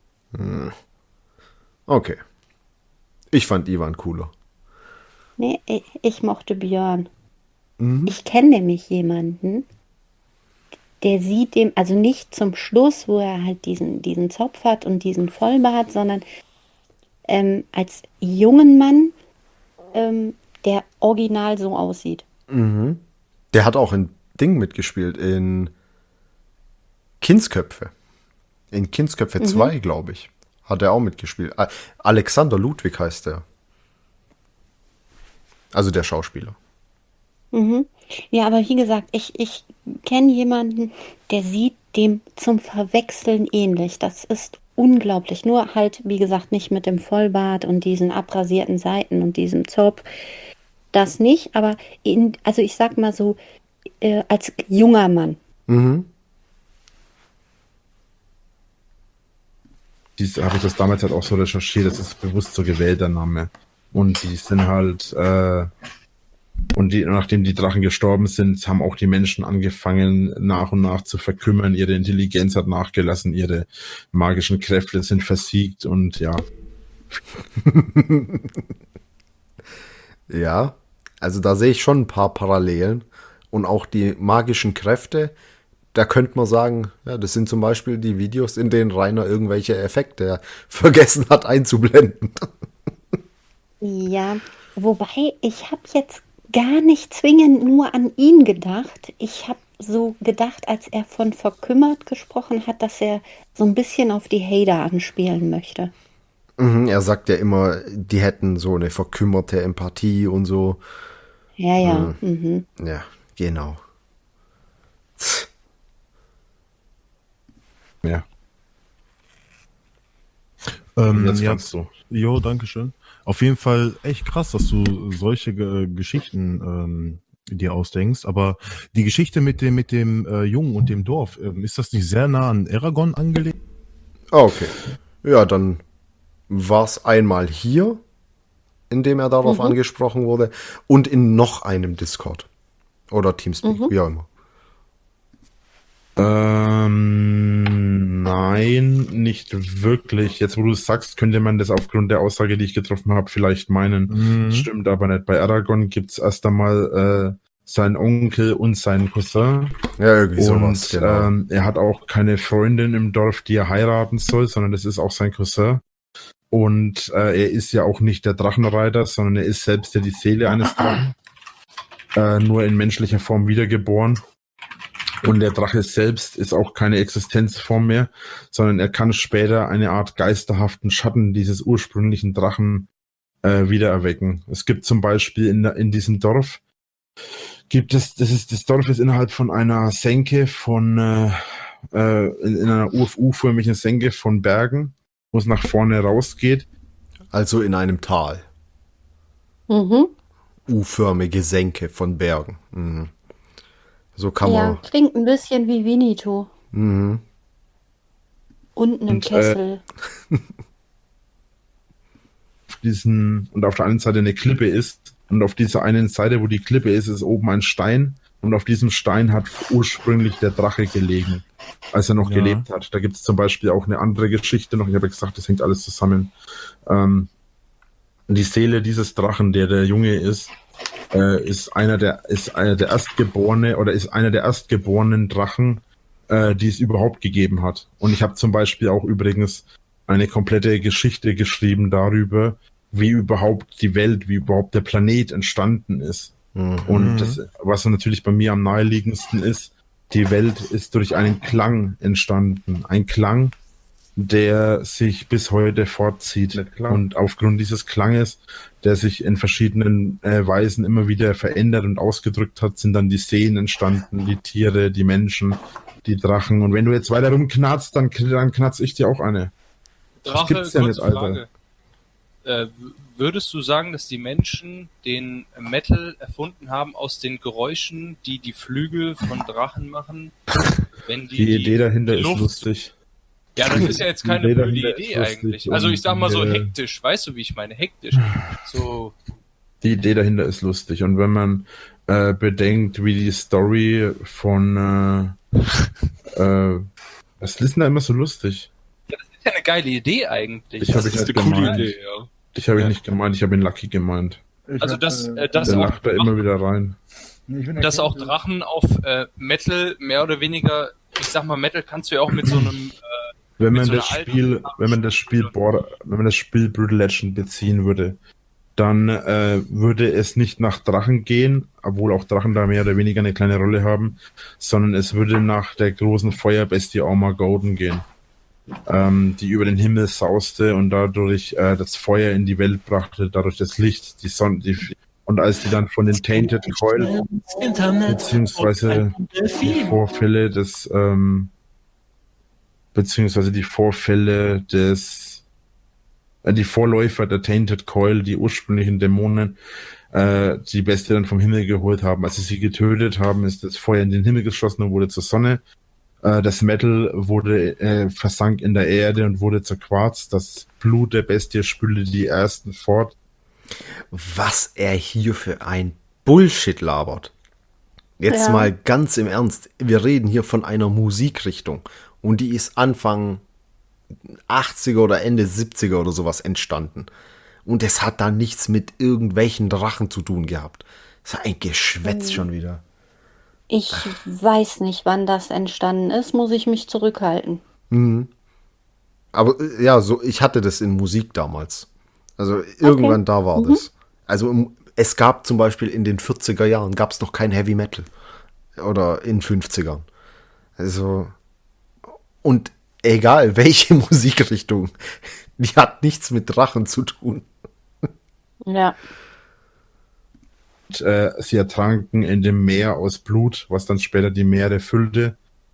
Okay. Ich fand Ivan cooler. Nee, ich mochte Björn. Ich kenne nämlich jemanden, der sieht dem, also nicht zum Schluss, wo er halt diesen Zopf hat und diesen Vollbart, sondern als jungen Mann, der original so aussieht. Der hat auch in Ding mitgespielt, in Kindsköpfe. In Kindsköpfe 2, glaube ich. Hat er auch mitgespielt. Alexander Ludwig heißt der. Also der Schauspieler. Ja, aber wie gesagt, ich kenne jemanden, der sieht dem zum Verwechseln ähnlich. Das ist unglaublich. Nur halt, wie gesagt, nicht mit dem Vollbart und diesen abrasierten Seiten und diesem Zopf. Das nicht, aber also ich sag mal so, als junger Mann. Habe ich das damals halt auch so recherchiert, das ist bewusst so gewählter Name. Und die sind halt, nachdem die Drachen gestorben sind, haben auch die Menschen angefangen, nach und nach zu verkümmern. Ihre Intelligenz hat nachgelassen, ihre magischen Kräfte sind versiegt und ja. Ja, also da sehe ich schon ein paar Parallelen. Und auch die magischen Kräfte, da könnte man sagen, ja, das sind zum Beispiel die Videos, in denen Rainer irgendwelche Effekte vergessen hat einzublenden. Ja, wobei ich habe jetzt gar nicht zwingend nur an ihn gedacht. Ich habe so gedacht, als er von verkümmert gesprochen hat, dass er so ein bisschen auf die Hader anspielen möchte. Er sagt ja immer, die hätten so eine verkümmerte Empathie und so. Ja. Ja, genau. Ja. Jetzt kannst du. Jo, danke schön. Auf jeden Fall echt krass, dass du solche Geschichten dir ausdenkst. Aber die Geschichte mit dem Jungen und dem Dorf, ist das nicht sehr nah an Eragon angelegt? Okay. Ja, dann war es einmal hier, in dem er darauf angesprochen wurde, und in noch einem Discord. Oder Teamspeak, wie auch immer. Nein, nicht wirklich. Jetzt, wo du es sagst, könnte man das aufgrund der Aussage, die ich getroffen habe, vielleicht meinen. Das stimmt aber nicht. Bei Aragorn gibt's erst einmal seinen Onkel und seinen Cousin. Ja, irgendwie sowas, genau. Er hat auch keine Freundin im Dorf, die er heiraten soll, sondern das ist auch sein Cousin. Und er ist ja auch nicht der Drachenreiter, sondern er ist selbst ja die Seele eines Drachen. Nur in menschlicher Form wiedergeboren. Und der Drache selbst ist auch keine Existenzform mehr, sondern er kann später eine Art geisterhaften Schatten dieses ursprünglichen Drachen wiedererwecken. Es gibt zum Beispiel in diesem Dorf, das Dorf ist innerhalb von einer Senke von, in einer U-förmigen Senke von Bergen, wo es nach vorne rausgeht. Also in einem Tal. U-förmige Senke von Bergen. So kann man. Ja, klingt ein bisschen wie Winnetou. Unten im Kessel. Und auf der einen Seite eine Klippe ist. Und auf dieser einen Seite, wo die Klippe ist oben ein Stein. Und auf diesem Stein hat ursprünglich der Drache gelegen, als er noch gelebt hat. Da gibt es zum Beispiel auch eine andere Geschichte noch. Ich habe gesagt, das hängt alles zusammen. Die Seele dieses Drachen, der Junge ist einer der erstgeborenen Drachen, die es überhaupt gegeben hat. Und ich habe zum Beispiel auch übrigens eine komplette Geschichte geschrieben darüber, wie überhaupt die Welt, wie überhaupt der Planet entstanden ist. Und das, was natürlich bei mir am naheliegendsten ist, die Welt ist durch einen Klang entstanden. Ein Klang, der sich bis heute fortzieht. Und aufgrund dieses Klanges, der sich in verschiedenen Weisen immer wieder verändert und ausgedrückt hat, sind dann die Seen entstanden, die Tiere, die Menschen, die Drachen. Und wenn du jetzt weiter rumknarzt, dann knarz ich dir auch eine. Drache, das gibt's ja nicht, Alter. Frage. Würdest du sagen, dass die Menschen den Metal erfunden haben aus den Geräuschen, die die Flügel von Drachen machen? Wenn die Idee dahinter ist lustig. Ja, das ist ja jetzt keine blöde Idee eigentlich. Also ich sag mal so hektisch, weißt du, wie ich meine? Hektisch. So. Die Idee dahinter ist lustig. Und wenn man bedenkt, wie die Story von was ist denn da immer so lustig? Ja, das ist ja eine geile Idee eigentlich. Das ist eine coole Idee, ja. Ich habe ihn nicht gemeint, ich habe ihn Lucky gemeint. Also das der lacht da immer wieder rein. Dass auch Drachen auf Metal mehr oder weniger, ich sag mal, Metal kannst du ja auch mit so einem wenn man das Spiel Brutal Legend beziehen würde, dann würde es nicht nach Drachen gehen, obwohl auch Drachen da mehr oder weniger eine kleine Rolle haben, sondern es würde nach der großen Feuerbestie Armageddon gehen, die über den Himmel sauste und dadurch das Feuer in die Welt brachte, dadurch das Licht, die Sonne, und als die dann von den Tainted Coil beziehungsweise die Vorfälle die Vorläufer der Tainted Coil, die ursprünglichen Dämonen, die Bestie dann vom Himmel geholt haben. Als sie sie getötet haben, ist das Feuer in den Himmel geschossen und wurde zur Sonne. Das Metal versank in der Erde und wurde zerquarzt. Das Blut der Bestie spülte die Ersten fort. Was er hier für ein Bullshit labert. Jetzt mal ganz im Ernst. Wir reden hier von einer Musikrichtung. Und die ist Anfang 80er oder Ende 70er oder sowas entstanden. Und es hat da nichts mit irgendwelchen Drachen zu tun gehabt. Das war ein Geschwätz schon wieder. Ich weiß nicht, wann das entstanden ist, muss ich mich zurückhalten. Mhm. Aber ja, so ich hatte das in Musik damals. Also irgendwann da war das. Also es gab zum Beispiel in den 40er Jahren gab es noch kein Heavy Metal. Oder in 50ern. Also und egal welche Musikrichtung, die hat nichts mit Drachen zu tun. Ja. Und, sie ertranken in dem Meer aus Blut, was dann später die Meere füllte.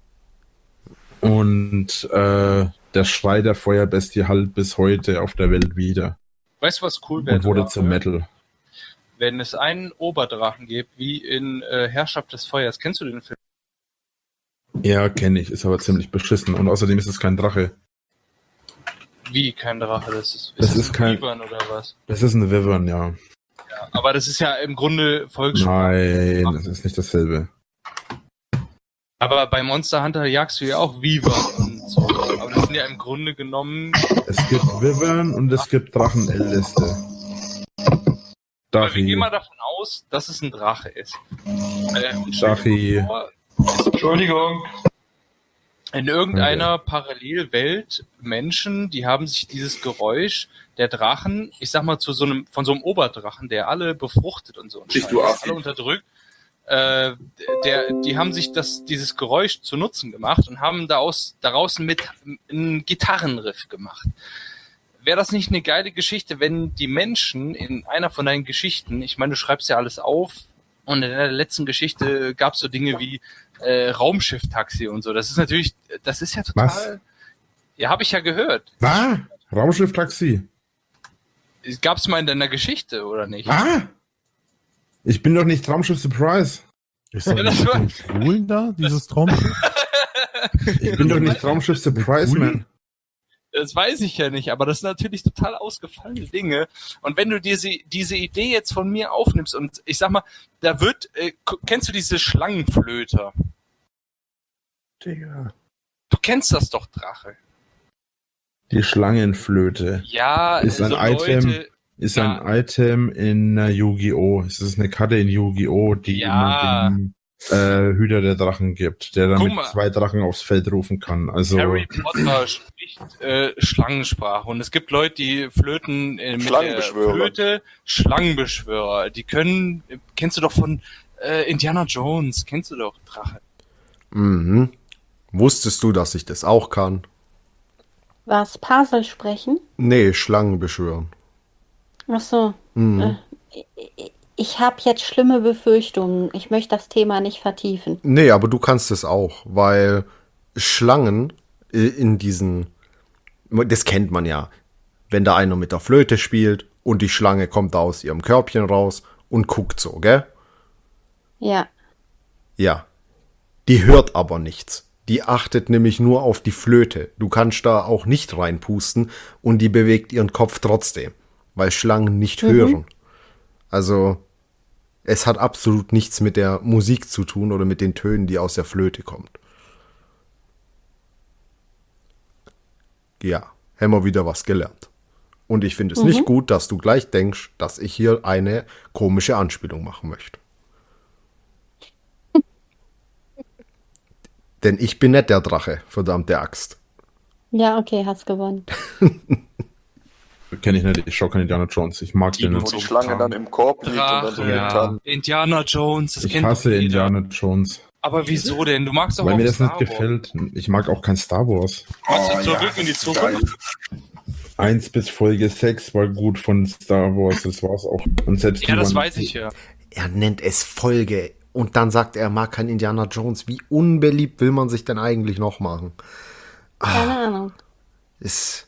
Und der Schrei der Feuerbestie hallt bis heute auf der Welt wieder. Weißt du, was cool wäre? Und wurde zum Metal. Wenn es einen Oberdrachen gibt, wie in Herrschaft des Feuers. Kennst du den Film? Ja, kenne ich. Ist aber ziemlich beschissen. Und außerdem ist es kein Drache. Wie kein Drache? Das ist ein kein Wyvern oder was? Das ist ein Wyvern, ja. Ja. Aber das ist ja im Grunde Volkssprache. Nein, das ist nicht dasselbe. Aber bei Monster Hunter jagst du ja auch Wyvern und so. Aber das sind ja im Grunde genommen... Es gibt Wyvern und es gibt Drachenälteste. Aber wir gehen mal davon aus, dass es ein Drache ist. Dachi. Entschuldigung. In irgendeiner Parallelwelt Menschen, die haben sich dieses Geräusch der Drachen, ich sag mal von so einem Oberdrachen, der alle befruchtet und so und alle unterdrückt, die haben sich dieses Geräusch zu Nutzen gemacht und haben daraus einen Gitarrenriff gemacht. Wäre das nicht eine geile Geschichte, wenn die Menschen in einer von deinen Geschichten, ich meine, du schreibst ja alles auf, und in der letzten Geschichte gab es so Dinge wie Raumschiff-Taxi und so. Das ist ja total... Was? Ja, habe ich ja gehört. Was? Raumschiff-Taxi? Gab es mal in deiner Geschichte, oder nicht? Ah! Ich bin doch nicht Traumschiff Surprise. Ist das mit Schwulen da, dieses Traumschiff? Ich bin doch nicht Traumschiff Surprise, man. Das weiß ich ja nicht, aber das sind natürlich total ausgefallene Dinge. Und wenn du diese Idee jetzt von mir aufnimmst und ich sag mal, da wird, kennst du diese Schlangenflöte? Digga. Du kennst das doch, Drache. Die Schlangenflöte. Ja, ist ein Item. Ist ein Item in Yu-Gi-Oh! Es ist eine Karte in Yu-Gi-Oh!, die immer den Hüter der Drachen gibt, der dann mit 2 Drachen aufs Feld rufen kann. Also Harry Potter spricht Schlangensprache und es gibt Leute, die flöten mit der Flöte Schlangenbeschwörer. Die kennst du doch von Indiana Jones, kennst du doch, Drache. Mhm. Wusstest du, dass ich das auch kann? Was, Parsel sprechen? Nee, Schlangen beschwören. Ach so. Ich habe jetzt schlimme Befürchtungen. Ich möchte das Thema nicht vertiefen. Nee, aber du kannst es auch, weil Schlangen in diesen... Das kennt man ja. Wenn da einer mit der Flöte spielt und die Schlange kommt da aus ihrem Körbchen raus und guckt so, gell? Ja. Ja. Die hört aber nichts. Die achtet nämlich nur auf die Flöte. Du kannst da auch nicht reinpusten und die bewegt ihren Kopf trotzdem, weil Schlangen nicht hören. Also es hat absolut nichts mit der Musik zu tun oder mit den Tönen, die aus der Flöte kommt. Ja, haben wir wieder was gelernt. Und ich finde es nicht gut, dass du gleich denkst, dass ich hier eine komische Anspielung machen möchte. Denn ich bin nicht der Drache, verdammte Axt. Ja, okay, hast gewonnen. Kenne ich nicht, ich schaue keinen Indiana Jones. Ich mag den nicht. Wo die Schlange dann im Korb liegt und dann so ja. Indiana Jones, das ich hasse Indiana Jones. Aber wieso denn? Du magst doch Weil auch mir das Star nicht Wars. gefällt. Ich mag auch kein Star Wars. Magst du Zurück in die Zukunft? 1 bis Folge 6 war gut von Star Wars, das war's auch. Und selbst ja, das weiß ich ja. Er nennt es Folge und dann sagt er mag kein Indiana Jones. Wie unbeliebt will man sich denn eigentlich noch machen? Keine Ahnung. Ist...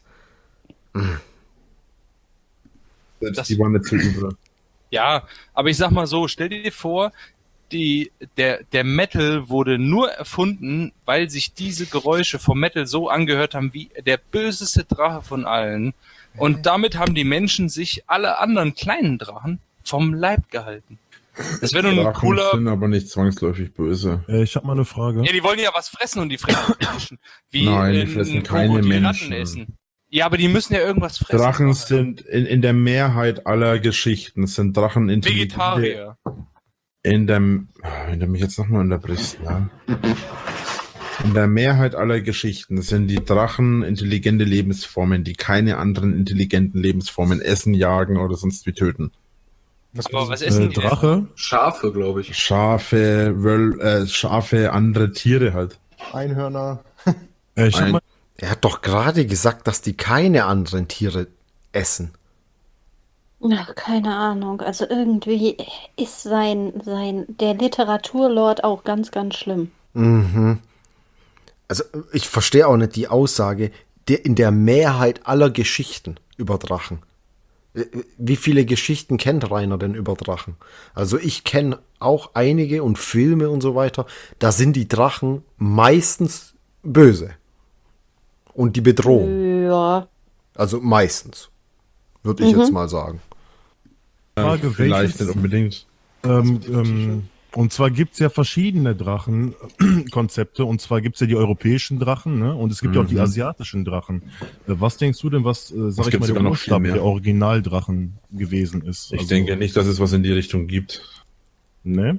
Selbst die waren nicht so übel. Ja, aber ich sag mal so, stell dir vor, der Metal wurde nur erfunden, weil sich diese Geräusche vom Metal so angehört haben wie der böseste Drache von allen. Und damit haben die Menschen sich alle anderen kleinen Drachen vom Leib gehalten. Das wäre nun ein Drachen cooler... sind aber nicht zwangsläufig böse. Ich habe mal eine Frage. Ja, die wollen ja was fressen und die fressen Menschen. Wie Nein, die fressen keine Menschen. Essen. Ja, aber die müssen ja irgendwas fressen. Drachen sind in der Mehrheit aller Geschichten sind Drachen Vegetarier. Wenn du mich jetzt nochmal unterbrichst, ja. In der Mehrheit aller Geschichten sind die Drachen intelligente Lebensformen, die keine anderen intelligenten Lebensformen essen, jagen oder sonst wie töten. Was essen die Drache? denn? Schafe, glaube ich. Schafe, Schafe, andere Tiere halt. Einhörner. Er hat doch gerade gesagt, dass die keine anderen Tiere essen. Ach, keine Ahnung. Also irgendwie ist der Literaturlord auch ganz, ganz schlimm. Mhm. Also ich verstehe auch nicht die Aussage, in der Mehrheit aller Geschichten über Drachen. Wie viele Geschichten kennt Rainer denn über Drachen? Also ich kenne auch einige und Filme und so weiter. Da sind die Drachen meistens böse. Und die Bedrohung. Ja. Also meistens. Würde ich jetzt mal sagen. Frage, Vielleicht nicht unbedingt. Und zwar gibt's ja verschiedene Drachenkonzepte. Und zwar gibt's ja die europäischen Drachen, ne? Und es gibt ja auch die asiatischen Drachen. Was denkst du denn, was, sag ich mal, der Ursprung der Originaldrachen gewesen ist? Ich denke nicht, dass es was in die Richtung gibt. Ne?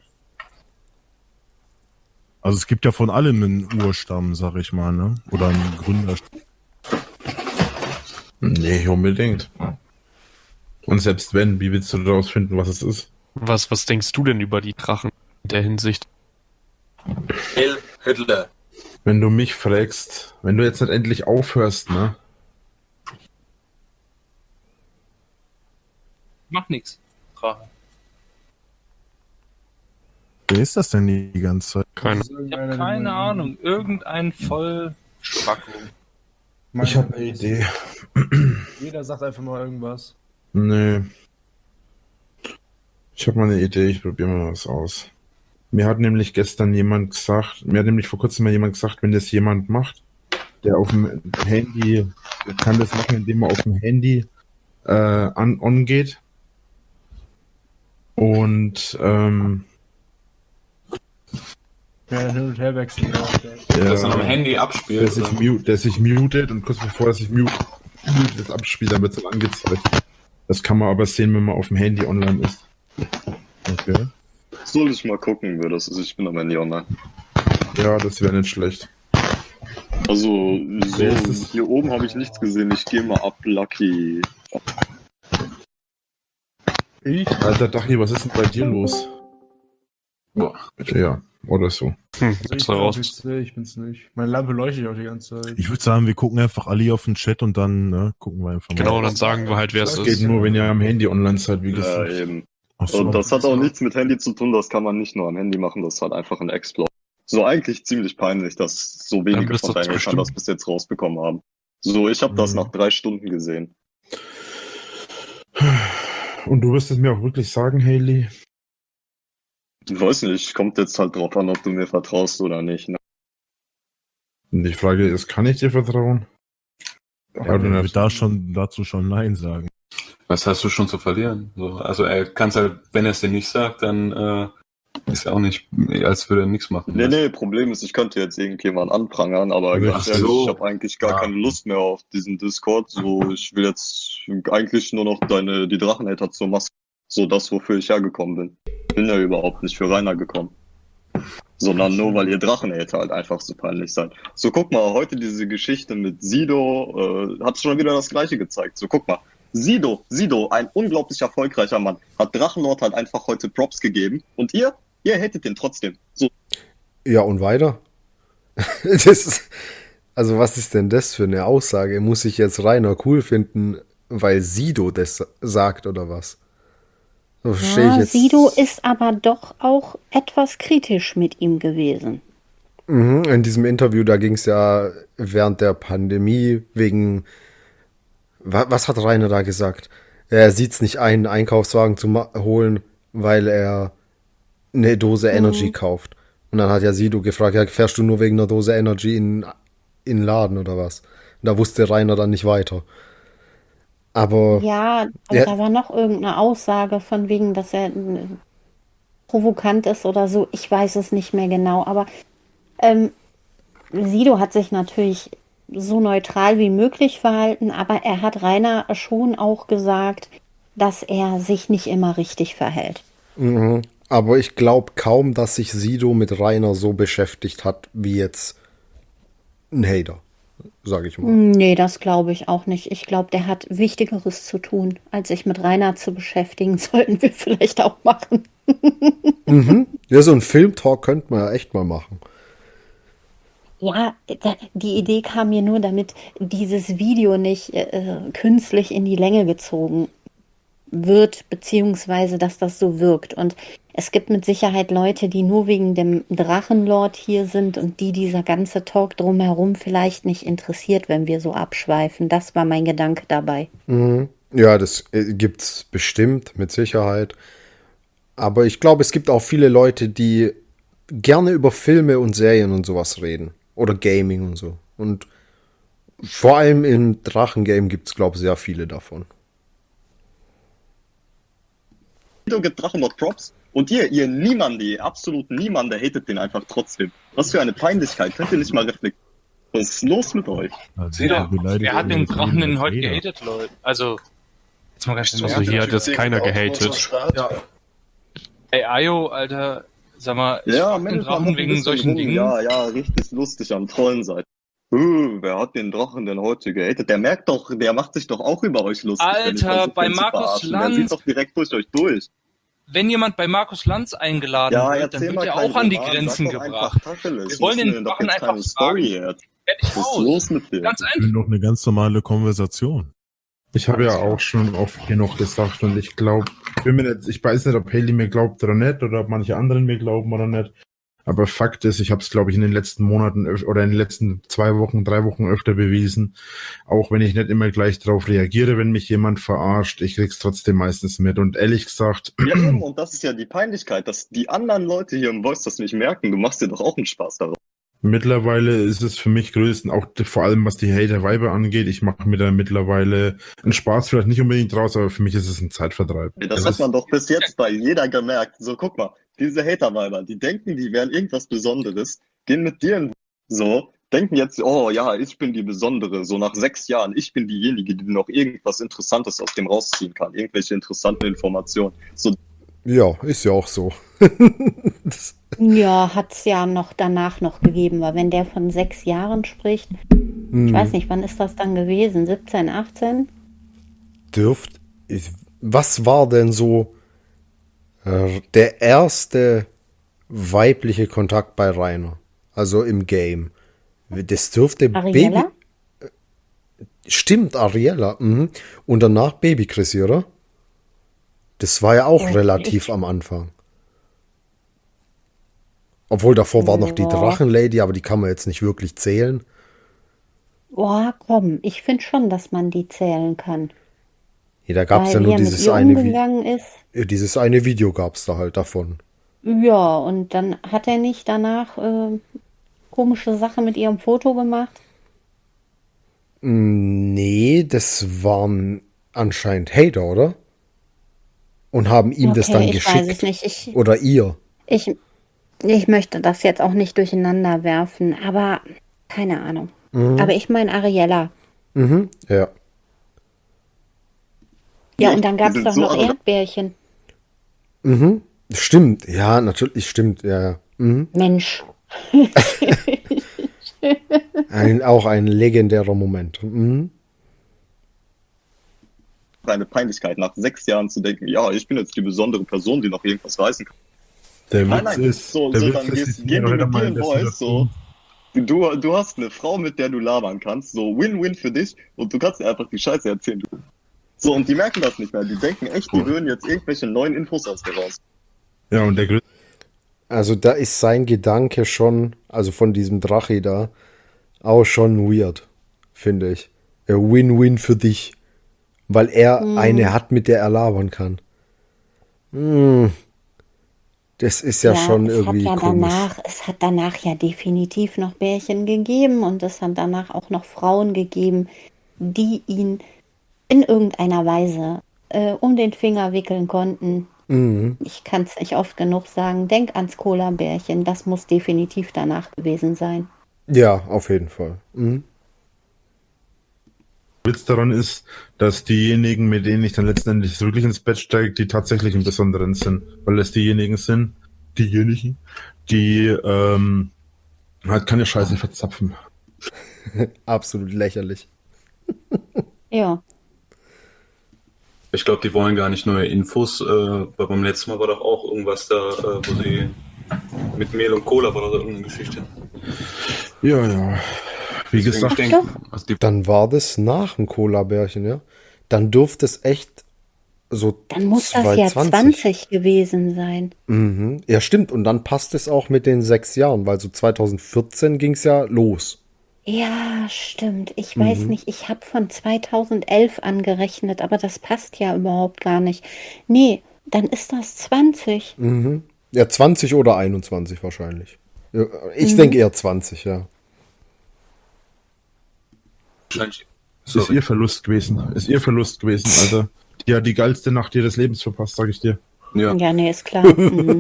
Also es gibt ja von allem einen Urstamm, sag ich mal, ne? Oder einen Gründer. Nee, unbedingt. Und selbst wenn, wie willst du daraus finden, was es ist? Was denkst du denn über die Drachen in der Hinsicht? Hitler. Wenn du mich fragst, wenn du jetzt nicht endlich aufhörst, ne? Mach nix. Drache. Wer ist das denn die ganze Zeit? Ich habe keine Ahnung. Irgendein Vollspacko. Ich habe eine Idee. Jeder sagt einfach mal irgendwas. Nee. Ich habe mal eine Idee, ich probiere mal was aus. Mir hat nämlich vor kurzem mal jemand gesagt, wenn das jemand macht, der auf dem Handy, der kann das machen, indem er auf dem Handy on geht. Und Ja, hin und her wechseln. Das am Handy abspielt. Der sich mutet und kurz bevor er sich mutet, das abspielt, dann wird es dann angezeigt. Das kann man aber sehen, wenn man auf dem Handy online ist. Okay. Soll ich mal gucken, wer das ist? Ich bin am Handy online. Ja, das wäre nicht schlecht. Also, so, hier oben habe ich nichts gesehen. Ich gehe mal ab, Lucky. Alter Dachi, was ist denn bei dir los? Boah. Ja, oder so. Ich bin's nicht. Meine Lampe leuchtet auch die ganze Zeit. Ich würde sagen, wir gucken einfach alle auf den Chat und dann gucken wir einfach mal. Genau, dann sagen wir halt, wer es ist. Das geht nur, wenn ihr am Handy online seid, wie gesagt. Ja, eben. So. Und das hat auch nichts mit Handy zu tun, das kann man nicht nur am Handy machen, das hat einfach ein Exploit. So eigentlich ziemlich peinlich, dass so wenige von deinen Eltern das bis jetzt rausbekommen haben. So, ich habe das nach 3 Stunden gesehen. Und du wirst es mir auch wirklich sagen, Hayley? Ich weiß nicht, kommt jetzt halt drauf an, ob du mir vertraust oder nicht. Ne? Und die Frage ist, kann ich dir vertrauen? Ja, ich würde dazu schon Nein sagen. Was hast du schon zu verlieren? So, also er kann es halt, wenn er es dir nicht sagt, dann ist ja auch nicht, als würde er nichts machen. Nee, Problem ist, ich könnte jetzt irgendjemanden anprangern, aber ganz ehrlich, ich habe eigentlich gar keine Lust mehr auf diesen Discord. So, ich will jetzt eigentlich nur noch die Drachenhater zur Maske. So das, wofür ich hergekommen bin. Bin ja überhaupt nicht für Rainer gekommen. Sondern nur, weil ihr Drachenhater halt einfach so peinlich seid. So, guck mal, heute diese Geschichte mit Sido hat schon wieder das Gleiche gezeigt. So, guck mal. Sido, ein unglaublich erfolgreicher Mann, hat Drachenlord halt einfach heute Props gegeben. Und ihr hättet den trotzdem. So. Ja, und weiter? Also, was ist denn das für eine Aussage? Muss ich jetzt Rainer cool finden, weil Sido das sagt, oder was? Ja, Sido ist aber doch auch etwas kritisch mit ihm gewesen. In diesem Interview, da ging es ja während der Pandemie wegen... Was hat Rainer da gesagt? Er sieht es nicht ein, einen Einkaufswagen zu holen, weil er eine Dose Energy kauft. Und dann hat ja Sido gefragt, ja, fährst du nur wegen einer Dose Energy in den Laden oder was? Und da wusste Rainer dann nicht weiter. Aber... Ja, da war noch irgendeine Aussage von wegen, dass er provokant ist oder so. Ich weiß es nicht mehr genau, aber Sido hat sich natürlich so neutral wie möglich verhalten, aber er hat Rainer schon auch gesagt, dass er sich nicht immer richtig verhält. Mhm. Aber ich glaube kaum, dass sich Sido mit Rainer so beschäftigt hat, wie jetzt ein Hater, sage ich mal. Nee, das glaube ich auch nicht. Ich glaube, der hat Wichtigeres zu tun, als sich mit Rainer zu beschäftigen. Sollten wir vielleicht auch machen. Mhm. Ja, so ein Filmtalk könnte man ja echt mal machen. Ja, die Idee kam mir nur, damit dieses Video nicht künstlich in die Länge gezogen wird, beziehungsweise dass das so wirkt. Und es gibt mit Sicherheit Leute, die nur wegen dem Drachenlord hier sind und die dieser ganze Talk drumherum vielleicht nicht interessiert, wenn wir so abschweifen. Das war mein Gedanke dabei. Mhm. Ja, das gibt's bestimmt, mit Sicherheit. Aber ich glaube, es gibt auch viele Leute, die gerne über Filme und Serien und sowas reden. Oder Gaming und so. Und vor allem im Drachengame gibt's, glaube ich, sehr viele davon. Gibt Drachenlord Props und ihr Niemande, absolut Niemande hatet den einfach trotzdem. Was für eine Peinlichkeit, könnt ihr nicht mal reflektieren? Was ist los mit euch? Wer hat den Drachen denn heute gehatet, Leute? Also, jetzt mal ganz Also hier hat jetzt keiner gehatet. Ja. Ey, Ayo, Alter, sag mal, ja, den Drachen wegen solchen Dingen. Ja, richtig lustig am Trollen seid. Wer hat den Drachen denn heute gehatet? Der merkt doch, der macht sich doch auch über euch lustig. Alter, bei Markus Lanz. Der sieht doch direkt durch euch durch. Wenn jemand bei Markus Lanz eingeladen wird, dann wird er auch an die Grenzen gebracht. Wir wollen den Drachen einfach fragen. Was ist los mit dir? Ganz einfach. Noch eine ganz normale Konversation. Ich habe ja auch schon oft genug gesagt und ich glaube, ich weiß nicht, ob Haley mir glaubt oder nicht oder ob manche anderen mir glauben oder nicht. Aber Fakt ist, ich habe es, glaube ich, in den letzten Monaten oder in den letzten 2 Wochen, 3 Wochen öfter bewiesen. Auch wenn ich nicht immer gleich darauf reagiere, wenn mich jemand verarscht, ich krieg's trotzdem meistens mit. Und ehrlich gesagt... Ja, und das ist ja die Peinlichkeit, dass die anderen Leute hier im Voice das nicht merken. Du machst dir doch auch einen Spaß darauf. Mittlerweile ist es für mich größten, auch vor allem was die Hater-Weiber angeht, ich mache mir da mittlerweile einen Spaß, vielleicht nicht unbedingt raus, aber für mich ist es ein Zeitvertreib. Das hat man doch bis jetzt bei jeder gemerkt. So, guck mal, diese Hater-Weiber, die denken, die wären irgendwas Besonderes, gehen mit dir in so, denken jetzt, oh ja, ich bin die Besondere, so nach 6 Jahren, ich bin diejenige, die noch irgendwas Interessantes aus dem rausziehen kann, irgendwelche interessanten Informationen. So. Ja, ist ja auch so. Ja, hat's ja noch danach noch gegeben, weil wenn der von 6 Jahren spricht, ich weiß nicht, wann ist das dann gewesen? 17, 18? Was war denn so der erste weibliche Kontakt bei Rainer? Also im Game. Das dürfte Ariella? Stimmt, Ariella. Mhm. Und danach Baby Chrissy, oder? Das war ja auch relativ am Anfang. Obwohl davor war noch die Drachenlady, aber die kann man jetzt nicht wirklich zählen. Boah, komm, ich finde schon, dass man die zählen kann. Ja, da gab es ja nur dieses eine Video gab es da halt davon. Ja, und dann hat er nicht danach komische Sachen mit ihrem Foto gemacht? Nee, das waren anscheinend Hater, oder? Und haben ihm das dann geschickt. Weiß es nicht. Oder ihr. Ich möchte das jetzt auch nicht durcheinander werfen, aber keine Ahnung. Mhm. Aber ich meine Ariella. Mhm, ja. Ja, und dann gab es doch noch Erdbärchen. Mhm, stimmt. Ja, natürlich, stimmt. Ja. Mhm. Mensch. Auch ein legendärer Moment. Mhm. Eine Peinlichkeit, nach 6 Jahren zu denken, ja, ich bin jetzt die besondere Person, die noch irgendwas reißen kann. Der Witz ist, so dann gehen die mit dir in Voice, so. Du hast eine Frau, mit der du labern kannst, so Win-Win für dich und du kannst dir einfach die Scheiße erzählen. So, und die merken das nicht mehr. Die denken echt, die hören jetzt irgendwelche neuen Infos aus dir raus. Ja, und der Also da ist sein Gedanke schon, also von diesem Drache da, auch schon weird, finde ich. Win-Win für dich. Weil er eine hat, mit der er labern kann. Das ist ja schon irgendwie komisch. Es hat danach ja definitiv noch Bärchen gegeben und es hat danach auch noch Frauen gegeben, die ihn in irgendeiner Weise um den Finger wickeln konnten. Ich kann es nicht oft genug sagen. Denk ans Cola-Bärchen. Das muss definitiv danach gewesen sein. Ja, auf jeden Fall. Mhm. Witz daran ist, dass diejenigen, mit denen ich dann letztendlich wirklich ins Bett steige, die tatsächlich im Besonderen sind. Weil es diejenigen sind, die halt keine Scheiße verzapfen. Absolut lächerlich. Ja. Ich glaube, die wollen gar nicht neue Infos, weil beim letzten Mal war doch auch irgendwas da, wo sie mit Mehl und Cola war oder irgendeine Geschichte. Ja. Wie gesagt, dann war das nach dem Cola-Bärchen, ja. Dann dürfte es echt so Dann muss das ja 20 gewesen sein. Mhm. Ja, stimmt. Und dann passt es auch mit den 6 Jahren, weil so 2014 ging es ja los. Ja, stimmt. Ich weiß nicht, ich habe von 2011 angerechnet, aber das passt ja überhaupt gar nicht. Nee, dann ist das 20. Mhm. Ja, 20 oder 21 wahrscheinlich. Ja, ich denke eher 20, ja. Ist ihr Verlust gewesen, Alter. Die hat die geilste Nacht ihres Lebens verpasst, sag ich dir. Ja, nee, ist klar.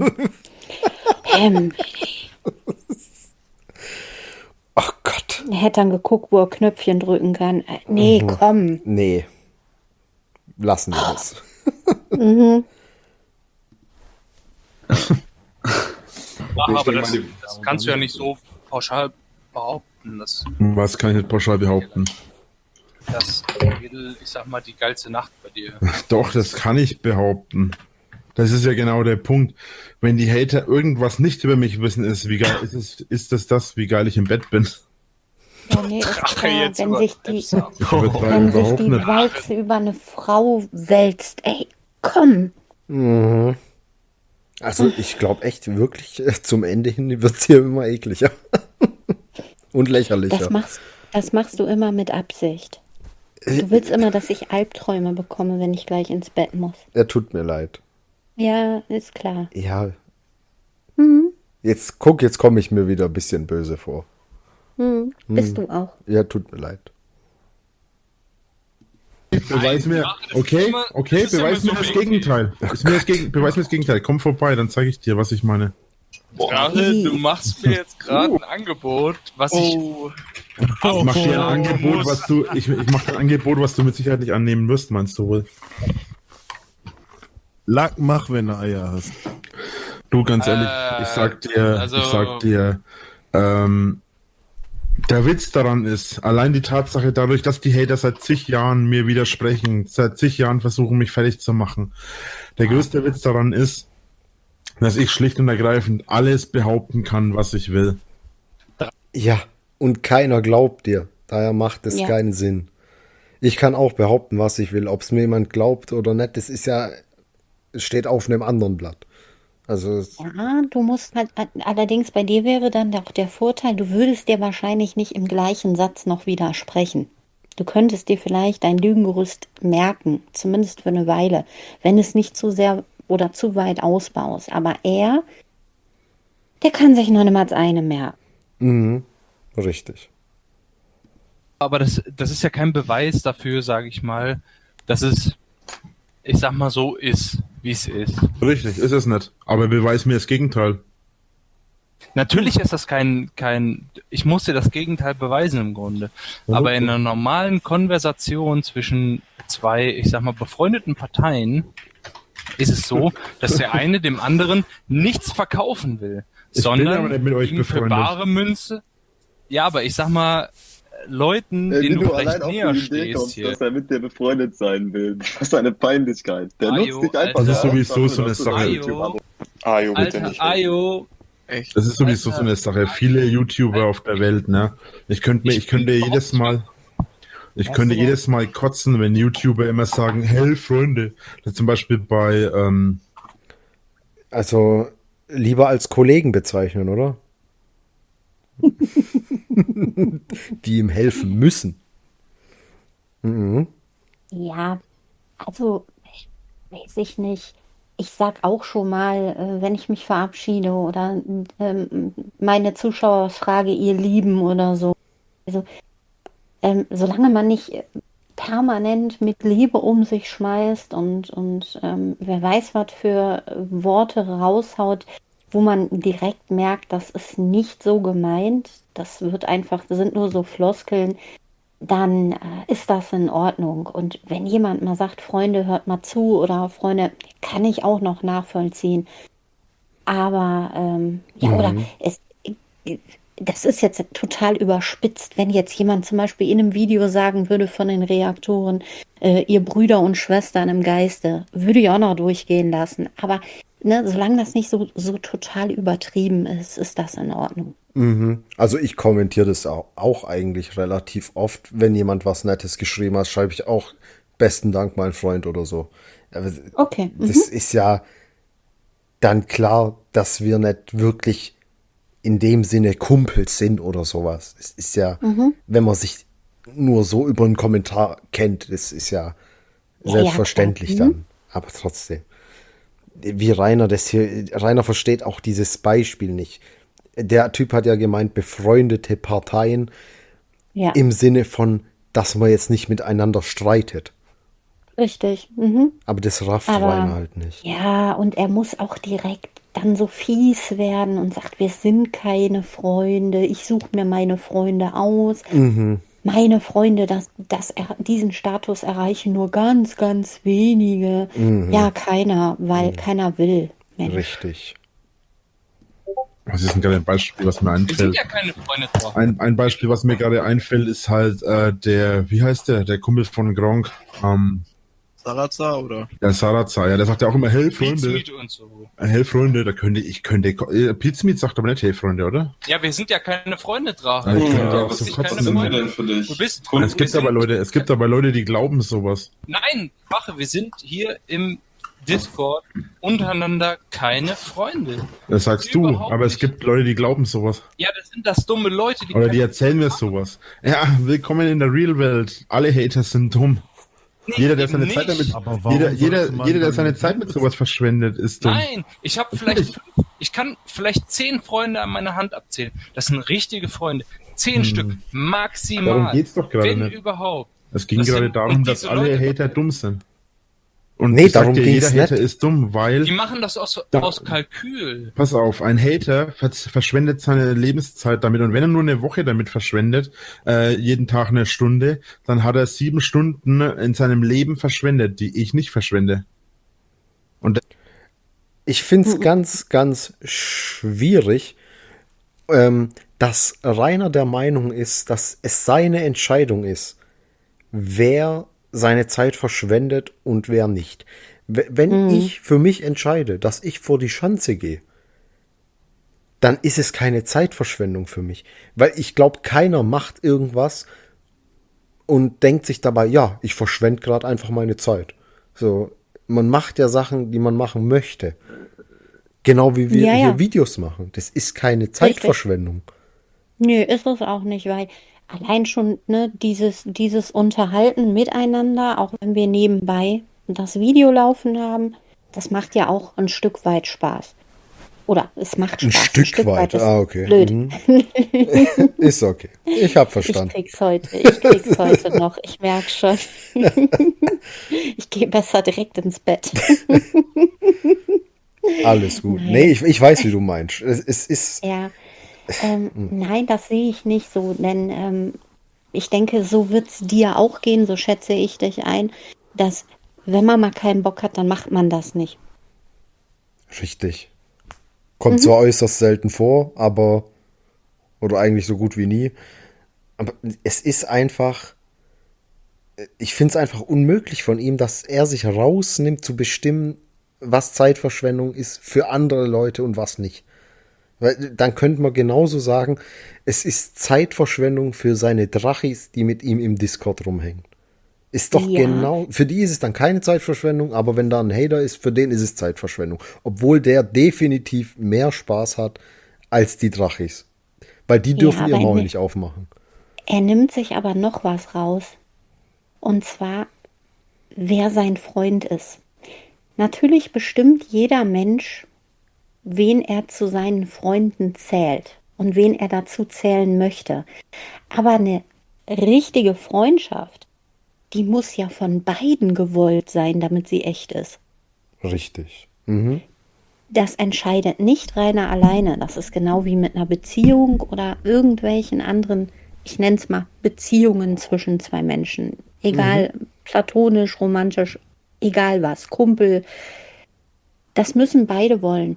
Ach Gott. Er hätte dann geguckt, wo er Knöpfchen drücken kann. Nee, komm. Nee. Lassen wir das. Aber das kannst du ja nicht so pauschal behaupten. Was kann ich nicht pauschal behaupten? Dass Edel, ich sag mal, die geilste Nacht bei dir. Doch, das kann ich behaupten. Das ist ja genau der Punkt. Wenn die Hater irgendwas nicht über mich wissen, ist, wie geil ist das, wie geil ich im Bett bin. Ja, nee, ist klar, wenn sich die Walze über eine Frau wälzt. Ey, komm. Mhm. Also ich glaube echt wirklich, zum Ende hin wird es hier immer ekliger. Und lächerlicher. Das machst du immer mit Absicht. Du willst immer, dass ich Albträume bekomme, wenn ich gleich ins Bett muss. Er tut mir leid. Ja, ist klar. Ja. Jetzt komme ich mir wieder ein bisschen böse vor. Bist du auch. Ja, tut mir leid. Beweis mir, beweis mir das Gegenteil. Beweis mir das Gegenteil. Komm vorbei, dann zeige ich dir, was ich meine. Gerade, du machst mir jetzt gerade ein Angebot, was ich mach dir ein Angebot, ich mach dir ein Angebot, was du mit Sicherheit nicht annehmen wirst, meinst du wohl? Lack, mach, wenn du Eier hast. Du, ganz ehrlich, ich sag dir, der Witz daran ist, allein die Tatsache dadurch, dass die Hater seit zig Jahren mir widersprechen, seit zig Jahren versuchen, mich fertig zu machen. Der größte Witz daran ist, dass ich schlicht und ergreifend alles behaupten kann, was ich will. Ja, und keiner glaubt dir. Daher macht es keinen Sinn. Ich kann auch behaupten, was ich will. Ob es mir jemand glaubt oder nicht, das ist ja, es steht auf einem anderen Blatt. Also ja, du musst halt, allerdings bei dir wäre dann auch der Vorteil, du würdest dir wahrscheinlich nicht im gleichen Satz noch widersprechen. Du könntest dir vielleicht dein Lügengerüst merken, zumindest für eine Weile, wenn es nicht zu sehr oder zu weit ausbaust. Aber der kann sich noch niemals eine merken. Mhm, richtig. Aber das ist ja kein Beweis dafür, sage ich mal, dass es, ich sag mal, so ist, wie es ist. Richtig, ist es nicht. Aber beweis mir das Gegenteil. Natürlich ist das ich muss dir das Gegenteil beweisen im Grunde. Aber in einer normalen Konversation zwischen zwei, ich sag mal, befreundeten Parteien ist es so, dass der eine dem anderen nichts verkaufen will, sondern mit euch ihm für bare Münze. Ja, aber ich sag mal, Leuten, denen du vielleicht näher stehst hier. Dass er mit dir befreundet sein will. Das ist eine Peinlichkeit. Der nutzt dich einfach. Das ist sowieso so eine Sache. Ajo, bitte nicht. Ajo. Das ist sowieso so eine Sache. Viele YouTuber auf der Welt, ne? Ich könnte jedes Mal kotzen, wenn YouTuber immer sagen, hey Freunde. Das zum Beispiel bei also lieber als Kollegen bezeichnen, oder? Die ihm helfen müssen. Mhm. Ja, also weiß ich nicht. Ich sag auch schon mal, wenn ich mich verabschiede oder meine Zuschauer frage, ihr Lieben oder so. Also, solange man nicht permanent mit Liebe um sich schmeißt und wer weiß, was für Worte raushaut, wo man direkt merkt, das ist nicht so gemeint, das sind nur so Floskeln, dann ist das in Ordnung. Und wenn jemand mal sagt, Freunde, hört mal zu, oder Freunde, kann ich auch noch nachvollziehen. Aber oder das ist jetzt total überspitzt, wenn jetzt jemand zum Beispiel in einem Video sagen würde von den Reaktoren, ihr Brüder und Schwestern im Geiste, würde ich auch noch durchgehen lassen. Aber solange das nicht so total übertrieben ist, ist das in Ordnung. Also ich kommentiere das auch eigentlich relativ oft. Wenn jemand was Nettes geschrieben hat, schreibe ich auch besten Dank, mein Freund oder so. Okay. Das ist ja dann klar, dass wir nicht wirklich in dem Sinne Kumpels sind oder sowas. Es ist ja, wenn man sich nur so über einen Kommentar kennt, das ist ja selbstverständlich dann. Aber trotzdem. Wie Rainer Rainer versteht auch dieses Beispiel nicht. Der Typ hat ja gemeint, befreundete Parteien im Sinne von, dass man jetzt nicht miteinander streitet. Richtig. Aber das rafft Rainer halt nicht. Ja, und er muss auch direkt dann so fies werden und sagt, wir sind keine Freunde, ich suche mir meine Freunde aus. Meine Freunde, diesen Status erreichen nur ganz, ganz wenige. Ja, keiner, weil keiner will. Mensch. Richtig. Was ist denn gerade ein Beispiel, was mir einfällt? Wir sind ja keine Freunde drauf. Ein Beispiel, was mir gerade einfällt, ist halt wie heißt der Kumpel von Gronk? Sarazar, oder? Der Sarazar, der sagt ja auch immer, hey Freunde. Pizmeet und so. Hey Freunde, da Pizmeet sagt aber nicht, hey Freunde, oder? Ja, wir sind ja keine Freunde, Drache. Es gibt aber Leute, die glauben sowas. Nein, Drache, wir sind hier im Discord untereinander keine Freunde. Das sagst du, aber es gibt Leute, die glauben sowas. Ja, das sind das dumme Leute, Oder die erzählen mir sowas. Ja, willkommen in der Real Welt. Alle Haters sind dumm. Nee, jeder, der seine Zeit damit, jeder, der seine Zeit mit sowas verschwendet, ist dumm. Nein, ich kann vielleicht 10 Freunde an meiner Hand abzählen. Das sind richtige Freunde. 10 Stück, maximal. Darum geht's doch gerade wenn nicht. Überhaupt. Es ging gerade darum, dass alle Hater dumm sind. Und nee, darum ging's jeder Hater nicht. ist dumm, weil... Die machen das aus Kalkül. Pass auf, ein Hater verschwendet seine Lebenszeit damit. Und wenn er nur eine Woche damit verschwendet, jeden Tag eine Stunde, dann hat er 7 Stunden in seinem Leben verschwendet, die ich nicht verschwende. Und ich find's ganz, ganz schwierig, dass Rainer der Meinung ist, dass es seine Entscheidung ist, wer seine Zeit verschwendet und wer nicht. Wenn ich für mich entscheide, dass ich vor die Schanze gehe, dann ist es keine Zeitverschwendung für mich. Weil ich glaube, keiner macht irgendwas und denkt sich dabei, ja, ich verschwende gerade einfach meine Zeit. So, man macht ja Sachen, die man machen möchte. Genau wie wir hier Videos machen. Das ist keine Zeitverschwendung. Nö, ist es auch nicht, weil allein schon dieses Unterhalten miteinander, auch wenn wir nebenbei das Video laufen haben, das macht ja auch ein Stück weit Spaß. Oder es macht Spaß. Ein Stück weit, okay. Blöd. Ist okay. Ich habe verstanden. Ich krieg's heute noch. Ich merke schon. Ich gehe besser direkt ins Bett. Alles gut. Nee, ich weiß, wie du meinst. Es ist... Ja. Nein, das sehe ich nicht so, denn ich denke, so wird es dir auch gehen, so schätze ich dich ein, dass wenn man mal keinen Bock hat, dann macht man das nicht. Richtig. Kommt zwar äußerst selten vor, oder eigentlich so gut wie nie, aber es ist einfach, ich finde es einfach unmöglich von ihm, dass er sich rausnimmt zu bestimmen, was Zeitverschwendung ist für andere Leute und was nicht. Weil dann könnte man genauso sagen, es ist Zeitverschwendung für seine Drachis, die mit ihm im Discord rumhängen. Ist doch genau, für die ist es dann keine Zeitverschwendung, aber wenn da ein Hater ist, für den ist es Zeitverschwendung. Obwohl der definitiv mehr Spaß hat als die Drachis. Weil die dürfen ihr Maul nicht aufmachen. Er nimmt sich aber noch was raus. Und zwar, wer sein Freund ist. Natürlich bestimmt jeder Mensch, wen er zu seinen Freunden zählt und wen er dazu zählen möchte. Aber eine richtige Freundschaft, die muss ja von beiden gewollt sein, damit sie echt ist. Richtig. Das entscheidet nicht Rainer alleine. Das ist genau wie mit einer Beziehung oder irgendwelchen anderen, ich nenne es mal Beziehungen zwischen zwei Menschen. Egal, platonisch, romantisch, egal was, Kumpel. Das müssen beide wollen.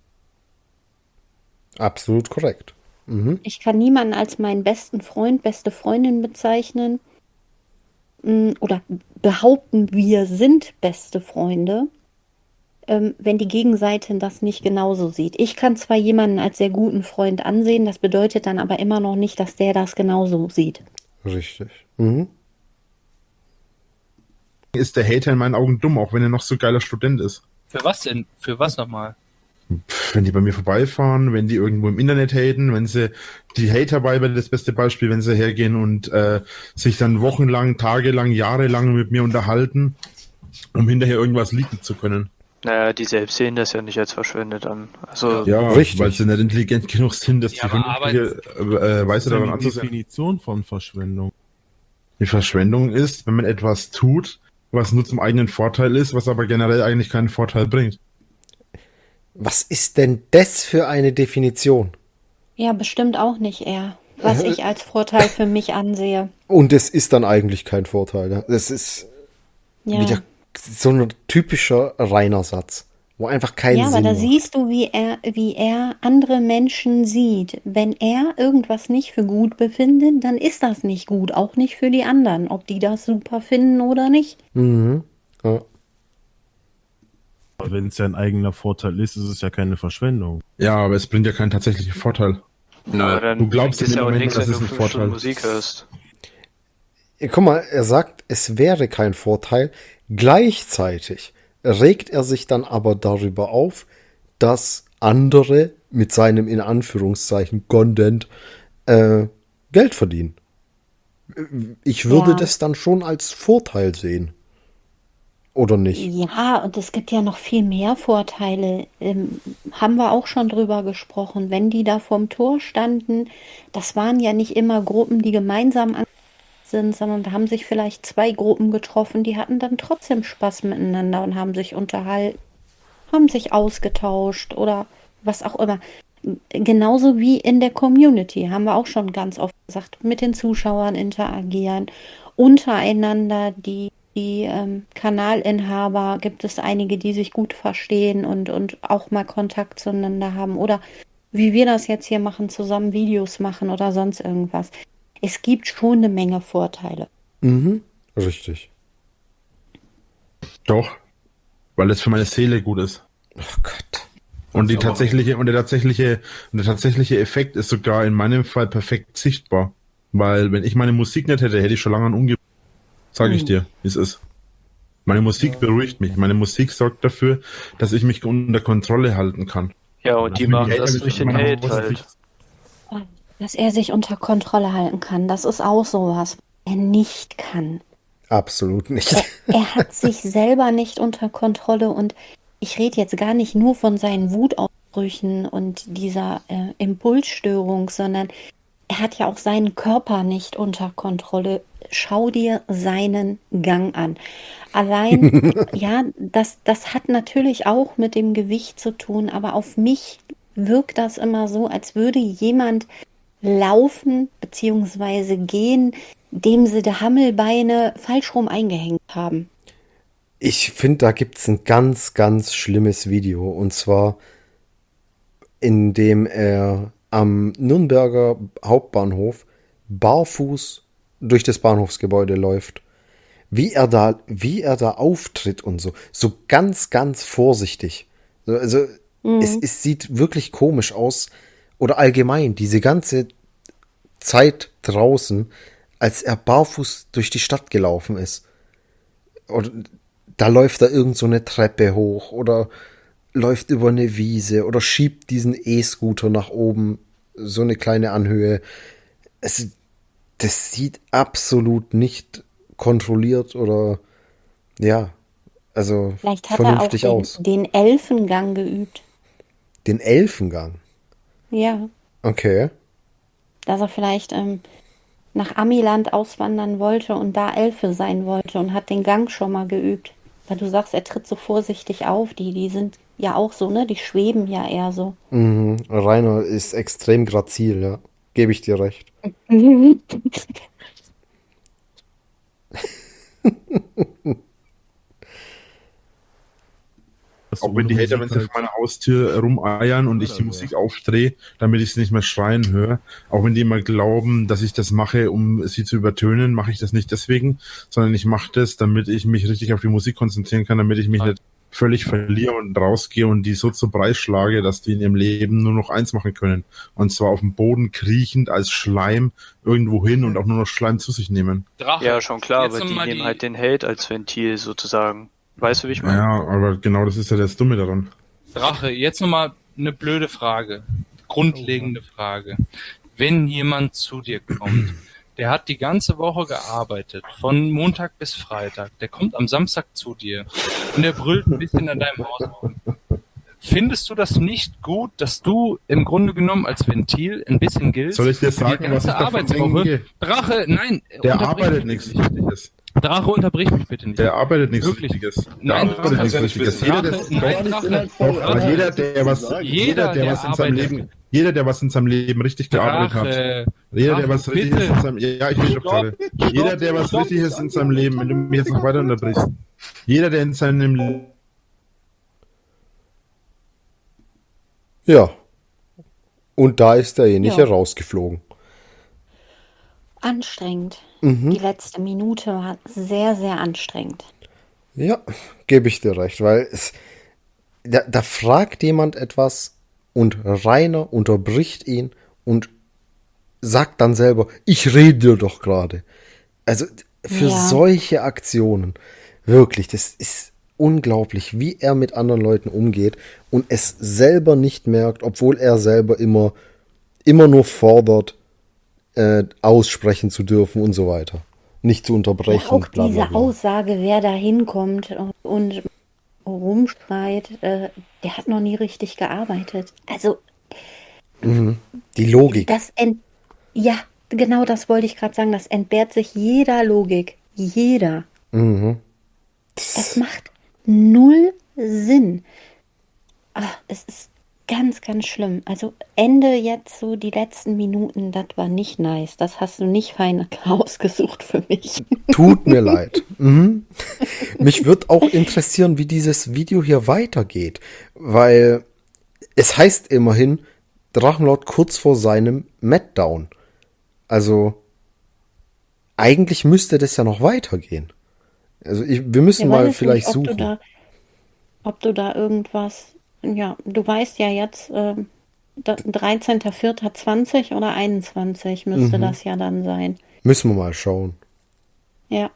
Absolut korrekt. Ich kann niemanden als meinen besten Freund, beste Freundin bezeichnen oder behaupten, wir sind beste Freunde, wenn die Gegenseite das nicht genauso sieht. Ich kann zwar jemanden als sehr guten Freund ansehen, das bedeutet dann aber immer noch nicht, dass der das genauso sieht. Richtig. Ist der Hater in meinen Augen dumm, auch wenn er noch so geiler Student ist. Für was denn? Für was nochmal? Wenn die bei mir vorbeifahren, wenn die irgendwo im Internet haten, wenn sie, die Hater-Bible, das beste Beispiel, wenn sie hergehen und sich dann wochenlang, tagelang, jahrelang mit mir unterhalten, um hinterher irgendwas leaken zu können. Naja, die selbst sehen das ja nicht als verschwendet an. Also ja, richtig. Weil sie nicht intelligent genug sind, dass die vernünftige Weise daran anzusehen. Die Definition von Verschwendung. Die Verschwendung ist, wenn man etwas tut, was nur zum eigenen Vorteil ist, was aber generell eigentlich keinen Vorteil bringt. Was ist denn das für eine Definition? Ja, bestimmt auch nicht er, was ich als Vorteil für mich ansehe. Und es ist dann eigentlich kein Vorteil. Ne? Das ist wieder so ein typischer Rainer Satz, wo einfach keinen Sinn macht. Ja, aber da siehst du, wie er andere Menschen sieht. Wenn er irgendwas nicht für gut befindet, dann ist das nicht gut, auch nicht für die anderen, ob die das super finden oder nicht. Ja. Wenn es ja ein eigener Vorteil ist, ist es ja keine Verschwendung. Ja, aber es bringt ja keinen tatsächlichen Vorteil. Nein, du glaubst ja auch nichts, dass wenn es du ein 5 Vorteil Stunden Musik hörst. Ja, guck mal, er sagt, es wäre kein Vorteil. Gleichzeitig regt er sich dann aber darüber auf, dass andere mit seinem in Anführungszeichen Content Geld verdienen. Ich würde das dann schon als Vorteil sehen. Oder nicht? Ja, und es gibt ja noch viel mehr Vorteile. Haben wir auch schon drüber gesprochen. Wenn die da vorm Tor standen, das waren ja nicht immer Gruppen, die gemeinsam sind, sondern da haben sich vielleicht 2 Gruppen getroffen, die hatten dann trotzdem Spaß miteinander und haben sich unterhalten, haben sich ausgetauscht oder was auch immer. Genauso wie in der Community, haben wir auch schon ganz oft gesagt, mit den Zuschauern interagieren, untereinander die Kanalinhaber, gibt es einige, die sich gut verstehen und auch mal Kontakt zueinander haben oder wie wir das jetzt hier machen, zusammen Videos machen oder sonst irgendwas. Es gibt schon eine Menge Vorteile. Richtig. Doch, weil es für meine Seele gut ist. Oh Gott. Und der tatsächliche Effekt ist sogar in meinem Fall perfekt sichtbar. Weil wenn ich meine Musik nicht hätte, hätte ich schon lange an umgebracht. Sag ich dir, wie es ist. Meine Musik beruhigt mich. Meine Musik sorgt dafür, dass ich mich unter Kontrolle halten kann. Ja, und die machen das durch den Hate halt. Dass er sich unter Kontrolle halten kann, das ist auch sowas, was er nicht kann. Absolut nicht. Er hat sich selber nicht unter Kontrolle und ich rede jetzt gar nicht nur von seinen Wutausbrüchen und dieser Impulsstörung, sondern er hat ja auch seinen Körper nicht unter Kontrolle. Schau dir seinen Gang an. Allein, ja, das hat natürlich auch mit dem Gewicht zu tun, aber auf mich wirkt das immer so, als würde jemand laufen bzw. gehen, dem sie die Hammelbeine falsch rum eingehängt haben. Ich finde, da gibt es ein ganz, ganz schlimmes Video. Und zwar, in dem er am Nürnberger Hauptbahnhof barfuß durch das Bahnhofsgebäude läuft. Wie er da auftritt und so. So ganz, ganz vorsichtig. Also, es sieht wirklich komisch aus. Oder allgemein, diese ganze Zeit draußen, als er barfuß durch die Stadt gelaufen ist. Und da läuft er irgend so eine Treppe hoch oder läuft über eine Wiese oder schiebt diesen E-Scooter nach oben, so eine kleine Anhöhe. Das sieht absolut nicht kontrolliert oder, ja, also vielleicht hat vernünftig er auch aus. Den Elfengang geübt. Den Elfengang? Ja. Okay. Dass er vielleicht nach Amiland auswandern wollte und da Elfe sein wollte und hat den Gang schon mal geübt. Weil du sagst, er tritt so vorsichtig auf. Die sind ja auch so, ne? Die schweben ja eher so. Mhm. Rainer ist extrem grazil, ja. Gebe ich dir recht. Auch wenn die Hater, wenn sie vor meiner Haustür rumeiern und ich die Musik aufdrehe, damit ich es nicht mehr schreien höre, auch wenn die immer glauben, dass ich das mache, um sie zu übertönen, mache ich das nicht deswegen, sondern ich mache das, damit ich mich richtig auf die Musik konzentrieren kann, damit ich mich nicht völlig verliere und rausgehe und die so zu Preis schlage, dass die in ihrem Leben nur noch eins machen können. Und zwar auf dem Boden kriechend als Schleim irgendwo hin und auch nur noch Schleim zu sich nehmen. Drache. Ja, schon klar, aber die nehmen halt den Hate als Ventil sozusagen. Weißt du, wie ich meine? Ja, aber genau das ist ja das Dumme daran. Drache, jetzt nochmal eine blöde Frage. Grundlegende Frage. Wenn jemand zu dir kommt, der hat die ganze Woche gearbeitet, von Montag bis Freitag, der kommt am Samstag zu dir und der brüllt ein bisschen an deinem Haus rum. Findest du das nicht gut, dass du im Grunde genommen als Ventil ein bisschen giltst? Soll ich dir sagen, die ganze Arbeitswoche? Drache, nein. Der arbeitet nichts Wichtiges. Drache, unterbrich mich bitte nicht. Der arbeitet nichts Wichtiges. Nein, arbeitet nichts Wichtiges. Jeder, der was in seinem Leben richtig gearbeitet hat. Jeder, der was Richtiges in seinem Leben. Ja, ich will doch gerade. Jeder, der was Richtiges in seinem Leben, wenn du mich jetzt noch weiter unterbrichst. Jeder, der in seinem Leben. Ja. Und da ist derjenige rausgeflogen. Anstrengend. Die letzte Minute war sehr, sehr anstrengend. Ja, gebe ich dir recht, weil da fragt jemand etwas und Rainer unterbricht ihn und sagt dann selber, ich rede dir doch gerade. Also für solche Aktionen, wirklich, das ist unglaublich, wie er mit anderen Leuten umgeht und es selber nicht merkt, obwohl er selber immer nur fordert, aussprechen zu dürfen und so weiter. Nicht zu unterbrechen. Ja, auch diese Aussage, wer da hinkommt und rumschreit, der hat noch nie richtig gearbeitet. Also die Logik. Ja, genau das wollte ich gerade sagen. Das entbehrt sich jeder Logik. Jeder. Es macht null Sinn. Es ist ganz, ganz schlimm. Also Ende jetzt so die letzten Minuten, das war nicht nice. Das hast du nicht fein ausgesucht für mich. Tut mir leid. Mich würde auch interessieren, wie dieses Video hier weitergeht. Weil es heißt immerhin, Drachenlord kurz vor seinem Meltdown. Also eigentlich müsste das ja noch weitergehen. Also wir müssen mal vielleicht nicht, suchen. Ob du da irgendwas... Ja, du weißt ja jetzt, 13.04.20 oder 21 müsste das ja dann sein. Müssen wir mal schauen. Ja.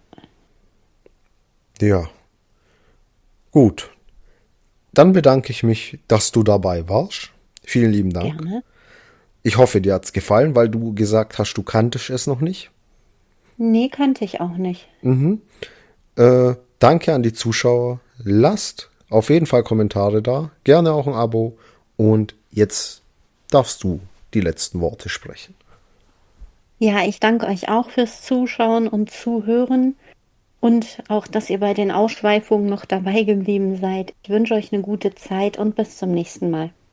Ja. Gut. Dann bedanke ich mich, dass du dabei warst. Vielen lieben Dank. Gerne. Ich hoffe, dir hat's gefallen, weil du gesagt hast, du kanntest es noch nicht. Nee, kannte ich auch nicht. Danke an die Zuschauer. Lasst auf jeden Fall Kommentare da, gerne auch ein Abo und jetzt darfst du die letzten Worte sprechen. Ja, ich danke euch auch fürs Zuschauen und Zuhören und auch, dass ihr bei den Ausschweifungen noch dabei geblieben seid. Ich wünsche euch eine gute Zeit und bis zum nächsten Mal.